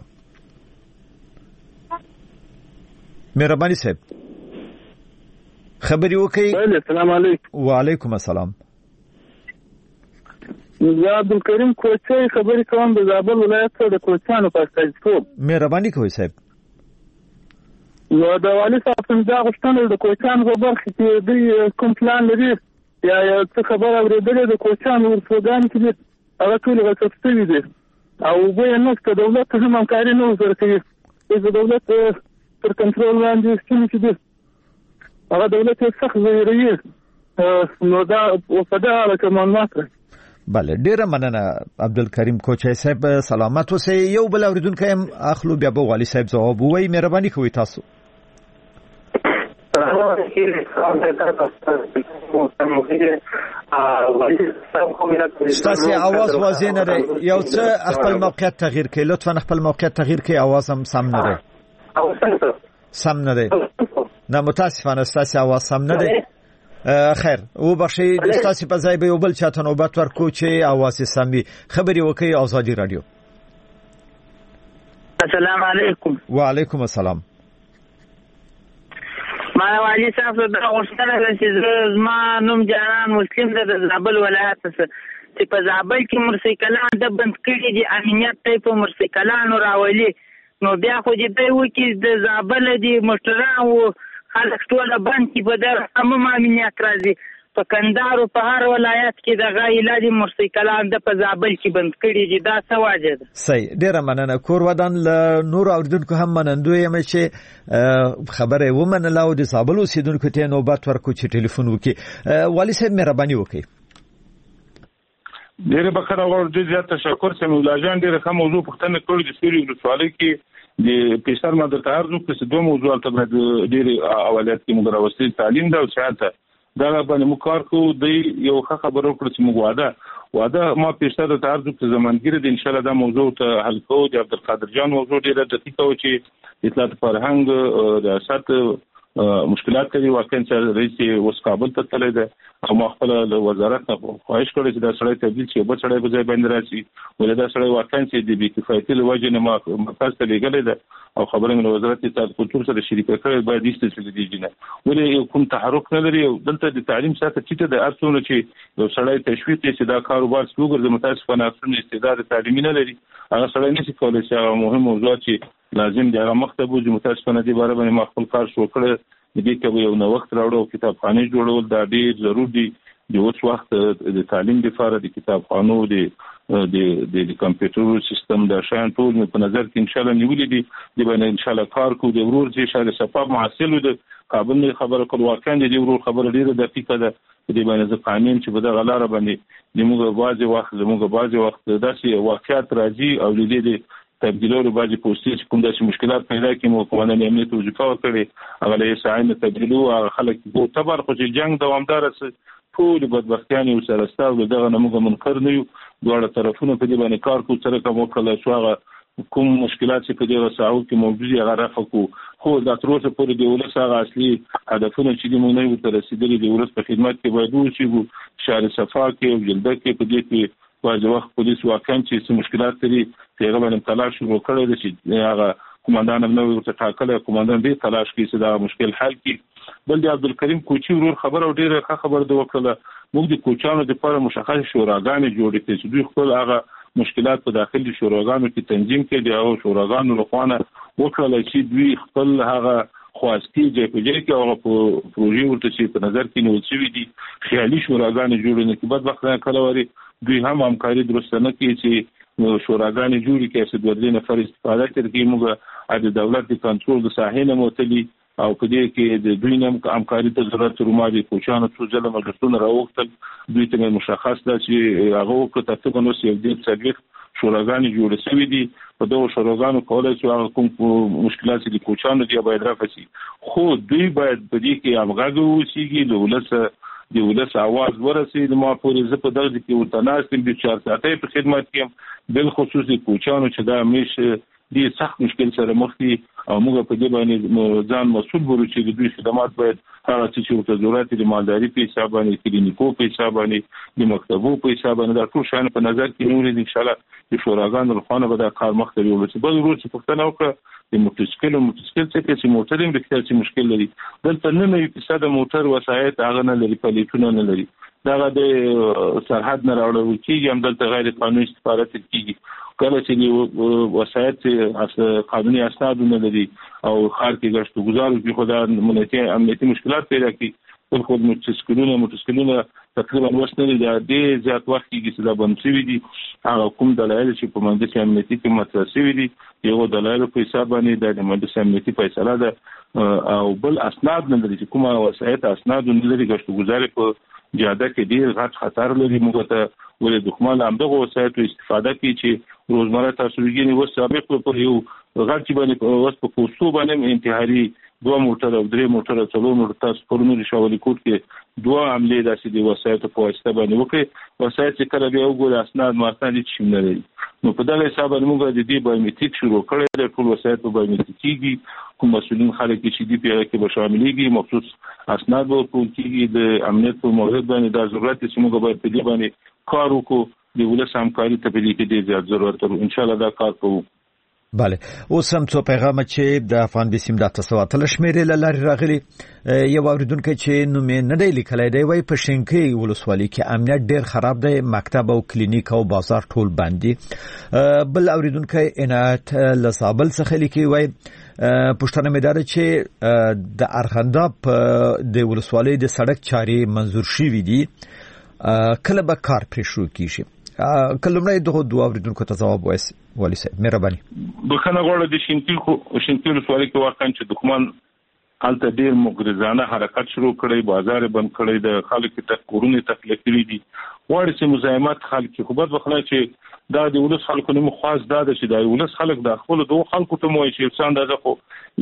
مهرباني صاحب خبري وکړئ السلام علیکم وعلیکم السلام زه عبدالکریم کوچي خبري کوم د زابل ولایت څخه د کوچانو په استازیتوب مهرباني کوئ صاحب نو د والي صاحب څخه غوښتنه د کوچانو په برخه کې دوی کوم پلان لري یا یو څه خبر اورېدلې د کوچانو ورسوګان کې هغه ټول غصب شوي دي او اوبه یې نشته دولت هم همکاري نه ورسره کوي د دولت تر کنټرول لاندې سیمې چې دي هغه دولت یې سخت ځایروي نو دا په دغه اړه کې معلومات راکړئ بله ډیره مننه عبدالکریم کوچي صاحب سلامت اوسئ یو بل اوریدونکی هم اخلو بیا به والي صاحب ځواب ووایي مهرباني کوئ تاسو ستاسو आवाज واضح نه دی یو څه خپل موقعیت تغییر کړئ لطفا خپل موقعیت تغییر کړئ आवाज هم سم نه دی سم نه دی نه متاسفانه ستاسو आवाज سم نه دی خیر او بخشي د ستاسو په ځای به یو بل چاته نوبت ورکو چې आवाज سمي خبري وکي آزادي رادیو. السلام علیکم. وعلیکم السلام. ما والی صاحب د غوښتنه چې زما نوم جانان مسلم د زابل ولایت څخه چې په زابل کې مرسیکلان د بند کړي دي امنیت ته په مرسیکلانو راولي نو بیا خو دې دوی وکي د زابل دي مشتران او خلک ټول بند کې په در هم امنیت راځي په کندهار په هر ولایت کې د غایلا دي مرسیکلان د په زابل کې بند کړي دي دا څه واجب ده. صحیح ډیره مننه کور ودان له نور اوریدونکو هم منندوی یم چې خبره ومنله او د زابل اوسیدونکو ته نوبت ورکو چې ټلیفون وکي. والي صاحب مهرباني وکړئ. ډیره بخره ور دې زیات تشکر سم ولاجان ډیره کوم موضوع پښتنه کړو د سوري ولسوالۍ کې د پیشتر ماده تعرض په دوه موضوع ته باندې ډیره اولاد کې موږ راوستي تعلیم دا او سیاست دا باندې مو کار کوو د یو خبرو کړو چې موږ واده واده ما پیشتر تعرض په زمانګری د ان شاء الله دا موضوع ته حل کوو د عبدالقادر جان موضوع ډیره دقیقه و چې اطلاعات فرهنګ د سات مشکلات کوي واقعا چې رئیس اوس کابل ته تللی ده او ما خپل وزارت ته خواهش کړی چې دا سړی تبدیل شي بل سړی په ځای باندې راشي ولې دا سړی واقعا چې د بې کفایتي له وجې نه ما مرکز ته لېږلی ده او خبره مې له وزارت اطلاعات کلتور سره شریکه کړې باید ایسته شي د دې نه ولې کوم تحرک نه لري دلته د تعلیم ساته ټیټه ده هر څومره چې یو سړی تشویق یې چې دا کاروبار وګرځي متاسفانه اصلي استعداد تعلیمي نه لري هغه سړی نشي کولی چې هغه مهم موضوعات چې لازم دی هغه مخ ته بوځي متاسفانه دې باره باندې ما خپل کار شروع کړی د دې کې یو نو وخت راوړو کتابخانه جوړول دا ډیر ضروري دی د اوس وخت د تعلیم لپاره د کتابخانو د د د کمپیوټر سیستم د شان ټول په نظر کې ان شاء الله نیولې دي د باندې ان شاء الله کار کوو د ورور چې شاله صفاب محصل د قابل خبره کول واقعا د ورور خبره ډیره دقیقه ده د باندې ځ قانون چې بده غلاره باندې د موږ بازي وخت زموږ بازي وخت داسې واقعیت راځي او د دې تبدیلولو باندې پوسټ کوم داسې مشکلات پیدا کړي مو کومه نه امنیت وظیفه وکړي هغه له ساين تبدیلو خلک په تبر خو چې جنگ دوامدار ټول بدبختیانی سره ستاسو دغه نموږ منکر نه یو دواړه طرفونه په دې باندې کار کوي سره کوم وکړل شو هغه کوم مشکلات چې په دې وساو کې موجود هغه رافقو خو د تروسه پورې دی ولس هغه اصلي هدفونه چې موږ نه یو تر رسیدلي دی ولس په خدمت کې باید وشي شهر صفا کې او جلده کې په دې کې واځي وخت پولیس واقعا چې څه مشکلات لري هغه باندې تلاش شروع کړی دی چې هغه کومندان نو ورته ټاکل کومندان دې تلاش کوي چې دا مشکل حل کړي بل د عبدالکریم کوچی ورور خبر او ډیره ښه خبر دی وکړه موږ د کوچانو لپاره مشخص شوراګانې جوړې کړې چې دوی خپل هغه مشکلات په داخلي شوراګانو کې تنظیم کړي او شوراګانو لخوانه وکړل چې دوی خپل هغه خواستی چې په دې کې هغه پروژې ورته چې په نظر کې نیول شوی دي خیالي شوراګانې جوړې نه کې بعد وخت کله وری دوی هم همکاري درست نه کوي چې شوراګانې جوړې کې چې د ورلې نفر استفاده کوي موږ د دولت د کنټرول د ساحې نه موتلي او په دې کې د دوی نه همکاري ته ضرورت رومالي کوچانو څو ځله مجلسونه راوختل دوی ته مشخص ده چې هغه وکړه تقریبا نو یو دې څلويخ شوراګانې جوړې شوې دي په دغه شوراګانو کولای شي هغه کوم مشکلات چې کوچانو دی باید رافسي خو دوی باید په دې کې امغاګو وسیږي د ولس د ولس आवाज ورسېد ما پورې زه په دغه کې ورته ناستم د چار ساعتې په خدمت کې بل خصوصي کوچانو چې دا همیشه دې سخت مشکل سره مخ دي او موږ په دې باندې ځان مسؤل بولو چې د دوی خدمات باید هغه چې ورته ضرورت دي مالداري په حساب باندې کلینیکو په حساب باندې د مکتبو په حساب باندې دا ټول شان په نظر کې نیولې ان شاء الله د شوراګانو لخوا به دا کار مخ ته یوړي چې بل ورو چې پښتنه وکړه د موټرسایکل موټرسایکل څخه چې موټر هم د څه مشکل لري دلته نه نه فیصد موټر وسایت هغه نه لري پلیټونه نه لري دا د سرحد نه راوړل کیږي هم دلته غیر قانوني استفاده کیږي کله چې وسایت قانوني اسناد نه لري او خار کې غشت گزارو کې خدای امنیتي امنیتي مشکلات پیدا کوي بل خو موټرسایکلونه موټرسایکلونه تقریبا وسنه دي د زیات وخت کې چې دا بند شوی دي هغه کوم دلایل چې په منځ کې امنیتي کې مطرح شوی دي یو دلایل په حساب باندې د منځ امنیتي فیصله ده او بل اسناد نه لري چې کومه وسایت اسناد نه لري غشت گزاري په جاده کې ډیر غټ خطر لري موږ ته ولې دښمن هم دغه وسایت استفاده کوي چې روزمره تاسو وګورئ و سابق په یو غټ باندې اوس په پوسټو باندې انتحاري دوه موټر او درې موټر څلور موټر تاسو پرونی شاولي کوټ کې دوه عملې داسې دی وسایت په واسطه باندې وکړي وسایت چې کله بیا وګورئ اسناد ماسناد هیڅ نه لري نو په دغه حساب موږ د دې بایومټریک شروع کړی د ټول وسایت په بایومټریکي کوم مسؤلین خلک چې دي په کې به شاملېږي مخصوص اسناد به ټول کېږي د امنیت په مورد باندې د ضرورت چې موږ باید په دې باندې کار وکړو د ولس همکاري ته په دې کې ډېر زیات ضرورت لرو ان شاء الله دا کار کوو. بله اوس هم څو پیغام چې د افغان بسیم د تاسو اتل شمیرې لاري راغلي یو اوریدونکو چې نو مې نه دی لیکلای دی وای په شینکۍ ولسوالۍ کې امنیت ډیر خراب دی مکتب او کلینیک او بازار ټول باندې بل اوریدونکو عنایت لسابل څخه لیکي وای پښتنه مې دار چې د ارغنداب د ولسوالۍ د سړک چارې منزور شوې دي کله به کار پرې شروع کیږي کلمه دغه دوه اوریدونکو ته جواب وایي والي صاحب مهرباني بخنه غوړه د شینکۍ خو شینکۍ ولسوالۍ کې واقعا چې دښمن حالت ډیر مغرضانه حرکت شروع کړی بازار بند کړی د خلکو ته کورونه تخلیق کړی دي وړ چې مزاحمت خلک خو بد وخلا چې دا د ولس خلکو نه خاص دا چې د ولس خلک د خپل دوه خلکو ته موي چې انسان دغه خو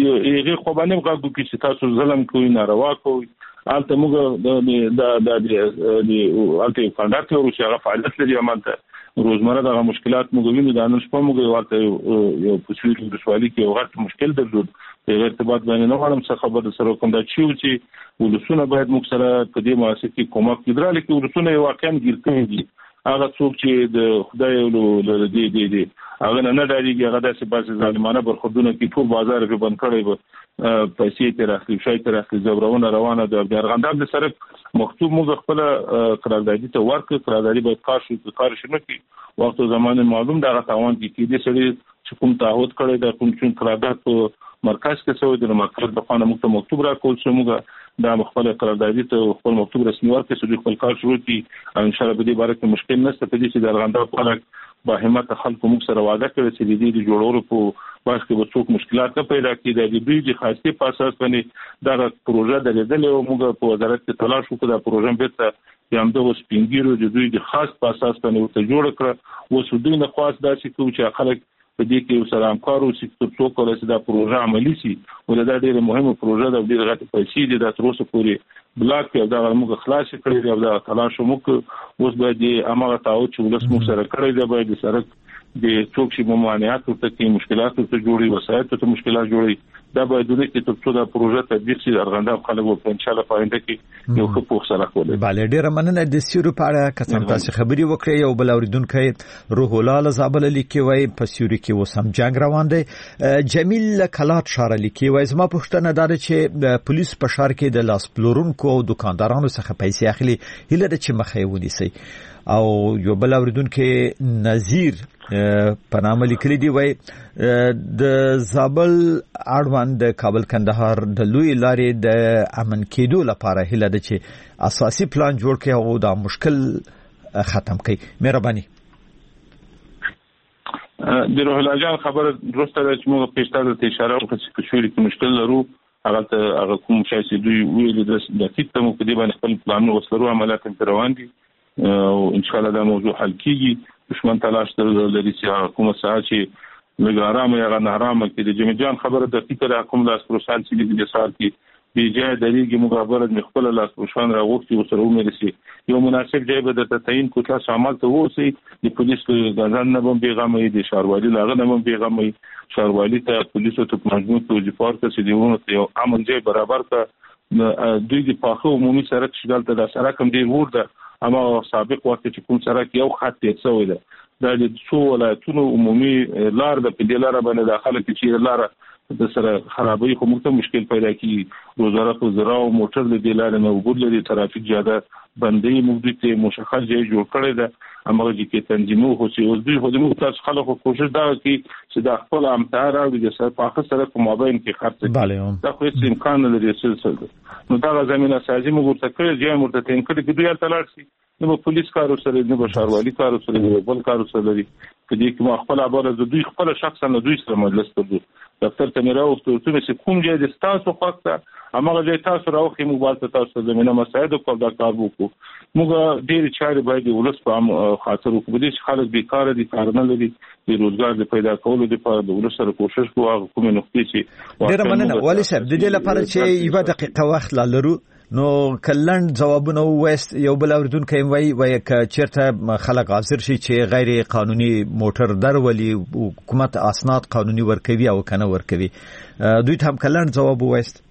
یې خو باندې غوږ کې چې تاسو ظلم کوي ناروا کوي البته موږ د د د د البته فندات ورو چې هغه فعالیت لري امانته روزمره دغه مشکلات موږ وینو د نن شپه موږ ورته یو پوسټ د سوالي کې وغټ مشکل درلود په ارتباط باندې نو غواړم څه خبر سره کوم دا چې ولسونه باید موږ سره په دې مؤسسه کې کومک کړي چې ولسونه واقعا ګیر کوي دي هغه څوک چې د خدای له دې دې دې هغه نه ډاریږي هغه داسې باسي ظالمانه برخوردونه کې ټول بازار کې بند کړی و پیسې تر اخلي شای تر اخلي زبرونه روانه د ارغنداب د سرک مکتوب موږ خپل قراردادي ته ورکړ قراردادي باید کار شو کار شنه کی وخت زمانه معلوم دغه تاوان کې دي سړي چې کوم تعهد کړی د کوم چې قرارداد په مرکز کې سوي د مرکز د قانون مکتوب مکتوب را کول چې موږ دا مخبل قراردادي ته خپل مکتوب رسمي ورکړي چې خپل کار شروع کړي ان شاء الله به دې باره کې مشکل نشته په دې چې د ارغنداب خلک با همت خلکو موږ سره وعده کړی چې دې د جوړولو په باس کې به څوک مشکلات نه پیدا کړي د دې د خاصې په اساس باندې دا پروژه درېدلې او موږ په وزارت کې تلاش وکړو دا پروژه به یم د وسپینګیرو د دوی د خاص په اساس باندې ورته جوړ کړ او سودی نه خاص داسې کوم چې خلک په دې کې سره همکارو چې څوک ورسې دا پروژه عملی شي ولدا ډېره مهمه پروژه د ډېر غټ پیسې د تر اوسه پورې بلاک کې دا موږ خلاص کړی دی دا تلاش موږ اوس به د امغه تاو چې ولس موږ سره کړی دی باید سره د څوک چې ممانعات ورته کې مشکلات ورته جوړي وسایل ته مشکلات جوړي دا باید د دې چې څو دا پروژه تدبیر شي ارغنداب خلک په ان شاء الله پاینده کې یو ښه پوښ سره کولی bale ډیره مننه د سیوري په اړه کسان تاسو خبري وکړي یو بل اوریدونکو روح الله زابل لیکي وای په سیوري کې وسم جنگ روان دی جمیل کلات شار لیکي وای زما پښتنه دار چې پولیس په شار کې د لاس پلورونکو او دکاندارانو څخه پیسې اخلي هله د چې مخې ونیسي او یو بل اوریدونکو نذیر په نامه لیکلي دی وای د زابل اړوند د کابل کندهار د لوی لارې د امن کېدو لپاره هله د چې اساسي پلان جوړ کړي او دا مشکل ختم کړي مهرباني د روح الله جان خبر درسته ده چې موږ پېشتر ته اشاره وکړو چې شوري کې مشکل لرو هغه ته هغه کوم شای چې دوی ویل د دقیق ته مو په دې باندې خپل پلان وسلرو عملیات روان دي او ان شاء الله دا موضوع حل کیږي دشمن تلاش تر لري چې حکومت سره چې لګارام یا غنارام کې د جمی جان خبره د فکر حکومت لاس پروسال چې د سار کې بیجای دریږي مخابرت مخبل لاس پروشان راغوښتي او سره ومرسي یو مناسب ځای به د تعین کوټه شامل ته وسی د پولیس غزان نه بم پیغامي د شاروالي لاغه نه بم پیغامي شاروالي ته پولیسو ته مجموع توجیهات ته چې دیونه ته یو امن ځای برابر کا دوی د پاخه عمومي سره چې دلته د سره کوم دی ورده اما سابق وخت چې کوم سره یو خط یې څوي ده د څو ولایتونو عمومي لار د په لار باندې داخله کې چې لار د سره خرابې خو موږ ته مشکل پیدا کی وزارت زراعت او موټر د دلار نه وګور لري ترافیک زیاده بندي موږ ته مشخص ځای جوړ کړی ده امر چې تنظیمو خو چې اوس دوی خو د موږ تاسو خلکو کوشش دا کوي چې د خپل امتحان او د سره پاخه سره په مابین کې خرڅ دا خو هیڅ امکان نه لري چې نو دا زمينه سازي موږ ته کړی چې موږ ته تین کړی چې دوی تلاش شي نو پولیس کار سره نه بشاروالي کار سره نه بل کار سره لري کدي کوم خپل عبارت د دوی خپل شخصا نه دوی سره مجلس کړو دفتر ته نه راوستو چې کوم ځای د تاسو خاصه امغه ځای تاسو راوخي موږ تاسو د منه مساعده کول دا کار وکړو موږ ډېر چارې باید ولس په خاطر وکړو چې خلک بیکاره دي کار نه لري د روزګار د پیدا کولو لپاره د ولس سره کوشش کوو کوم نقطې چې ډېر مننه والي صاحب د دې لپاره چې یو دقیقه وخت لرو نو کلن جوابونه وست یو بل اوردونکو وای وای ک چیرته خلک حاضر شي چې غیر قانوني موټر درولي حکومت اسناد قانوني ورکوي او کنه ورکوي دوی ته هم کلن جواب وست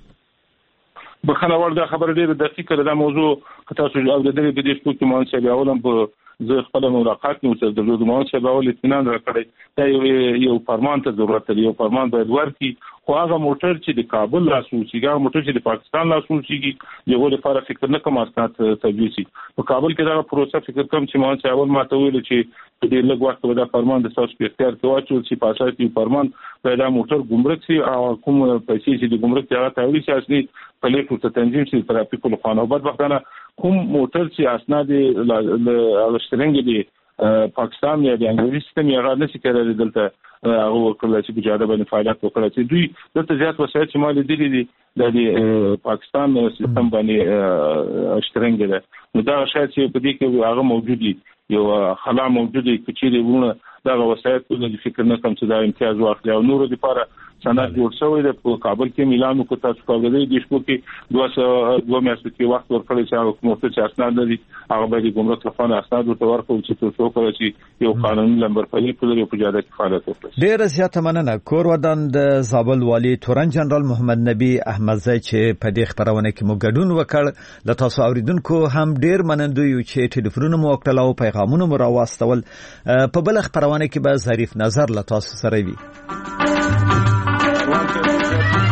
بخنه ورده خبر ډیره دقیقه ده موضوع تاسو او د دې په دې شپو کې مونږ چې اولم په زه خپل ملاقات نو سره درلود مونږ چې باول اطمینان راکړی دا یو یو فرمان ته ضرورت لري یو فرمان باید ورکړي خو هغه موټر چې د کابل لاسو شي هغه موټر چې د پاکستان لاسو شي یو لپاره فکر نه کوم اسناد تبلیغي په کابل کې دا پروسه فکر کوم چې مونږ چې اول ماته ویل چې د دې لږ وخت ودا فرمان د تاسو په اختیار کې واچول چې پاسه کې فرمان پیدا موټر ګمرک سي او کوم پیسې چې د ګمرک ته راځي چې اصلي په لیکو ته تنظیم شي ترافیک له خانه بعد وختانه کوم موټر چې اسناد له شترنګ دي پاکستان یا د انګلیسي سیستم یې غواړي چې کړي دلته هغه کله چې بجاده باندې فعالیت وکړي چې دوی دلته زیات وسایل چې مال دي دي د پاکستان سیستم باندې شترنګ ده نو دا شاید چې په دې کې هغه موجود دي یو خلا موجود دي چې د ونه دا وسایل په فکر نه کوم چې دا امتیاز واخلي او نور لپاره سند جوړ شوی د کابل کې میلان کو تاسو کوګلې د شپو کې دوه دوه میاشتې کې وخت ورکړل چې هغه کومه چې اسناد لري هغه به د ګمرک لخوا اسناد ورکړل چې تاسو کولی چې یو قانوني لمبر پلي په لري په جاده کې فعالیت وکړي. ډېر زیاته مننه. کور ودان د زابل والي تورن جنرال محمد نبی احمدزی چې په دې خبرونه کې مو ګډون وکړ د تاسو اوریدونکو هم ډېر منندوی یو چې ټلیفونونه مو وکړل او پیغامونه مو راوستل په بل خبرونه کې به ظریف نظر له تاسو سره وي.